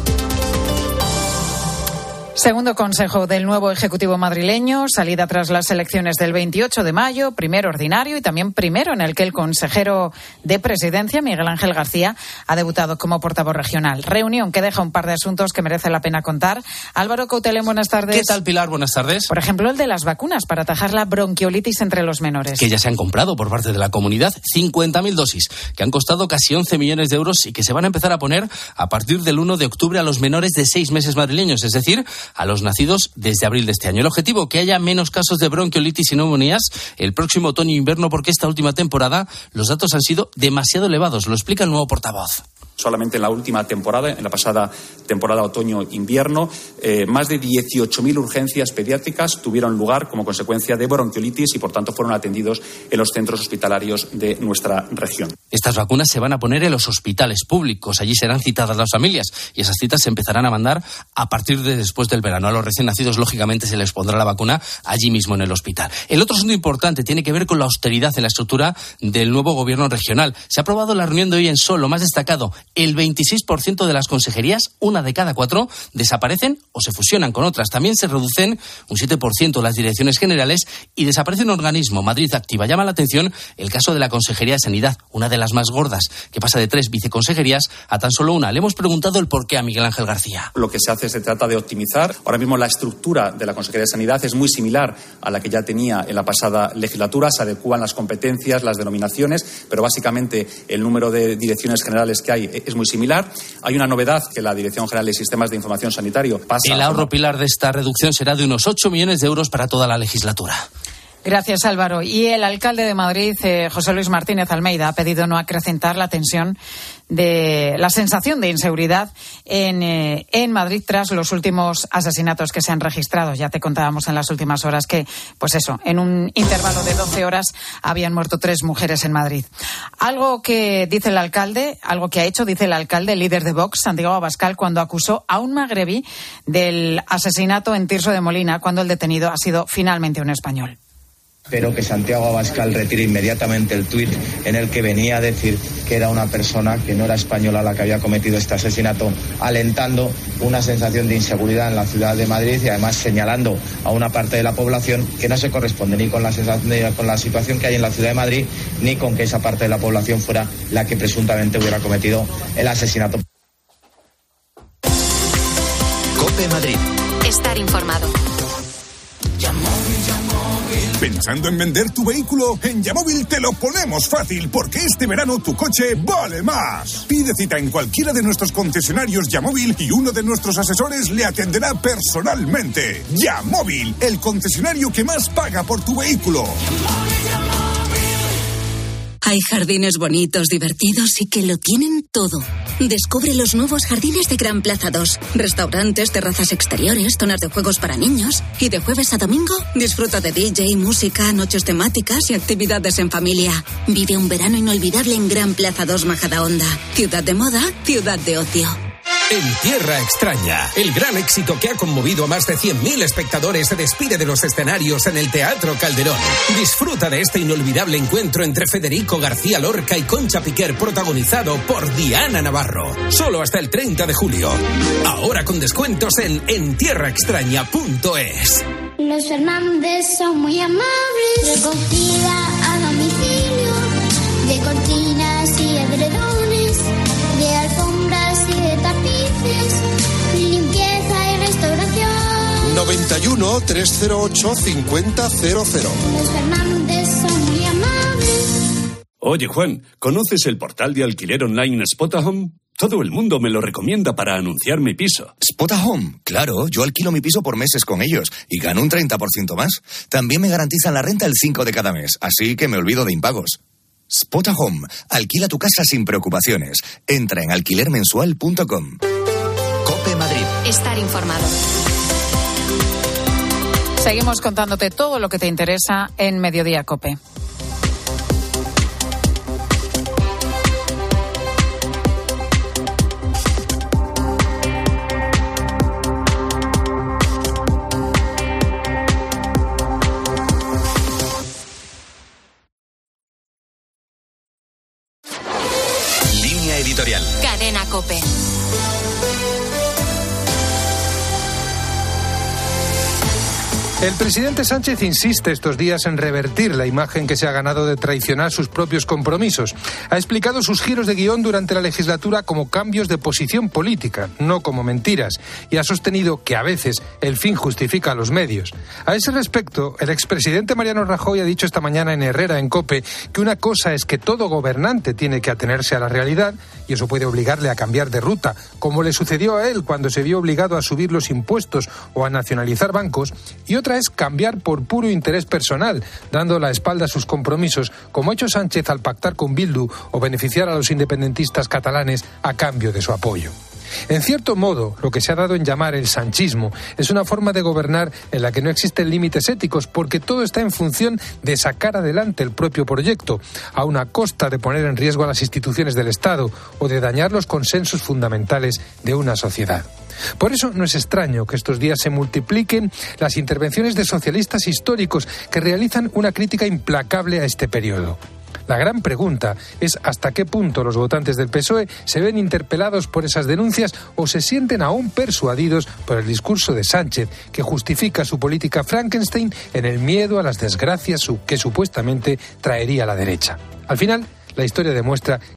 Segundo consejo del nuevo Ejecutivo madrileño, salida tras las elecciones del veintiocho de mayo, primero ordinario y también primero en el que el consejero de Presidencia, Miguel Ángel García, ha debutado como portavoz regional. Reunión que deja un par de asuntos que merece la pena contar. Álvaro Coutelén, buenas tardes. ¿Qué tal, Pilar? Buenas tardes. Por ejemplo, el de las vacunas para atajar la bronquiolitis entre los menores. Que ya se han comprado por parte de la comunidad cincuenta mil dosis, que han costado casi once millones de euros y que se van a empezar a poner a partir del uno de octubre a los menores de seis meses madrileños, es decir, a los nacidos desde abril de este año. El objetivo, que haya menos casos de bronquiolitis y neumonías el próximo otoño e invierno, porque esta última temporada los datos han sido demasiado elevados. Lo explica el nuevo portavoz. Solamente en la última temporada, en la pasada temporada otoño-invierno, eh, más de dieciocho mil urgencias pediátricas tuvieron lugar como consecuencia de bronquiolitis y, por tanto, fueron atendidos en los centros hospitalarios de nuestra región. Estas vacunas se van a poner en los hospitales públicos. Allí serán citadas las familias y esas citas se empezarán a mandar a partir de después del verano. A los recién nacidos, lógicamente, se les pondrá la vacuna allí mismo en el hospital. El otro asunto importante tiene que ver con la austeridad en la estructura del nuevo gobierno regional. Se ha aprobado la reunión de hoy en Sol, lo más destacado. El veintiséis por ciento de las consejerías, una de cada cuatro, desaparecen o se fusionan con otras. También se reducen un siete por ciento las direcciones generales y desaparece un organismo, Madrid Activa. Llama la atención el caso de la Consejería de Sanidad, una de las más gordas, que pasa de tres viceconsejerías a tan solo una. Le hemos preguntado el porqué a Miguel Ángel García. Lo que se hace, se trata de optimizar. Ahora mismo la estructura de la Consejería de Sanidad es muy similar a la que ya tenía en la pasada legislatura. Se adecúan las competencias, las denominaciones, pero básicamente el número de direcciones generales que hay es muy similar. Hay una novedad, que la Dirección General de Sistemas de Información Sanitario pasa... El ahorro, Pilar, de esta reducción será de unos ocho millones de euros para toda la legislatura. Gracias, Álvaro. Y el alcalde de Madrid, eh, José Luis Martínez Almeida, ha pedido no acrecentar la tensión de la sensación de inseguridad en, eh, en Madrid tras los últimos asesinatos que se han registrado. Ya te contábamos en las últimas horas que, pues eso, en un intervalo de doce horas habían muerto tres mujeres en Madrid. Algo que dice el alcalde, algo que ha hecho, dice el alcalde, líder de Vox, Santiago Abascal, cuando acusó a un magrebí del asesinato en Tirso de Molina, cuando el detenido ha sido finalmente un español. Espero que Santiago Abascal retire inmediatamente el tuit en el que venía a decir que era una persona que no era española la que había cometido este asesinato, alentando una sensación de inseguridad en la ciudad de Madrid y además señalando a una parte de la población que no se corresponde ni con la, sensación, con la situación que hay en la ciudad de Madrid, ni con que esa parte de la población fuera la que presuntamente hubiera cometido el asesinato. COPE Madrid. Estar informado. ¿Pensando en vender tu vehículo? En Yamóvil te lo ponemos fácil, porque este verano tu coche vale más. Pide cita en cualquiera de nuestros concesionarios Yamóvil y uno de nuestros asesores le atenderá personalmente. Yamóvil, el concesionario que más paga por tu vehículo. Hay jardines bonitos, divertidos y que lo tienen todo. Descubre los nuevos jardines de Gran Plaza dos. Restaurantes, terrazas exteriores, zonas de juegos para niños. Y de jueves a domingo, disfruta de D J, música, noches temáticas y actividades en familia. Vive un verano inolvidable en Gran Plaza dos Majadahonda. Ciudad de moda, ciudad de ocio. En Tierra Extraña, el gran éxito que ha conmovido a más de cien mil espectadores se despide de los escenarios en el Teatro Calderón. Disfruta de este inolvidable encuentro entre Federico García Lorca y Concha Piquer, protagonizado por Diana Navarro. Solo hasta el treinta de julio. Ahora con descuentos en en tierra extraña punto es. Los Fernández son muy amables. Recogida a domicilio de cortinas y edredones, de alfombras y de tapices, limpieza y restauración. noventa y uno, trescientos ocho, cincuenta cero cero. Los Fernández son muy amables. Oye, Juan, ¿conoces el portal de alquiler online Spotahome? Todo el mundo me lo recomienda para anunciar mi piso. Spotahome, claro, yo alquilo mi piso por meses con ellos y gano un treinta por ciento más. También me garantizan la renta el cinco de cada mes, así que me olvido de impagos. Spotahome, alquila tu casa sin preocupaciones. Entra en alquiler mensual punto com. COPE Madrid. Estar informado. Seguimos contándote todo lo que te interesa en Mediodía COPE. Línea editorial. Cadena COPE. El presidente Sánchez insiste estos días en revertir la imagen que se ha ganado de traicionar sus propios compromisos. Ha explicado sus giros de guión durante la legislatura como cambios de posición política, no como mentiras, y ha sostenido que a veces el fin justifica los medios. A ese respecto, el expresidente Mariano Rajoy ha dicho esta mañana en Herrera, en COPE, que una cosa es que todo gobernante tiene que atenerse a la realidad, y eso puede obligarle a cambiar de ruta, como le sucedió a él cuando se vio obligado a subir los impuestos o a nacionalizar bancos, y otra es cambiar por puro interés personal, dando la espalda a sus compromisos, como ha hecho Sánchez al pactar con Bildu o beneficiar a los independentistas catalanes a cambio de su apoyo. En cierto modo, lo que se ha dado en llamar el sanchismo es una forma de gobernar en la que no existen límites éticos, porque todo está en función de sacar adelante el propio proyecto, a una costa de poner en riesgo a las instituciones del Estado o de dañar los consensos fundamentales de una sociedad. Por eso no es extraño que estos días se multipliquen las intervenciones de socialistas históricos que realizan una crítica implacable a este periodo. La gran pregunta es hasta qué punto los votantes del P S O E se ven interpelados por esas denuncias o se sienten aún persuadidos por el discurso de Sánchez, que justifica su política Frankenstein en el miedo a las desgracias que supuestamente traería la derecha. Al final, la historia demuestra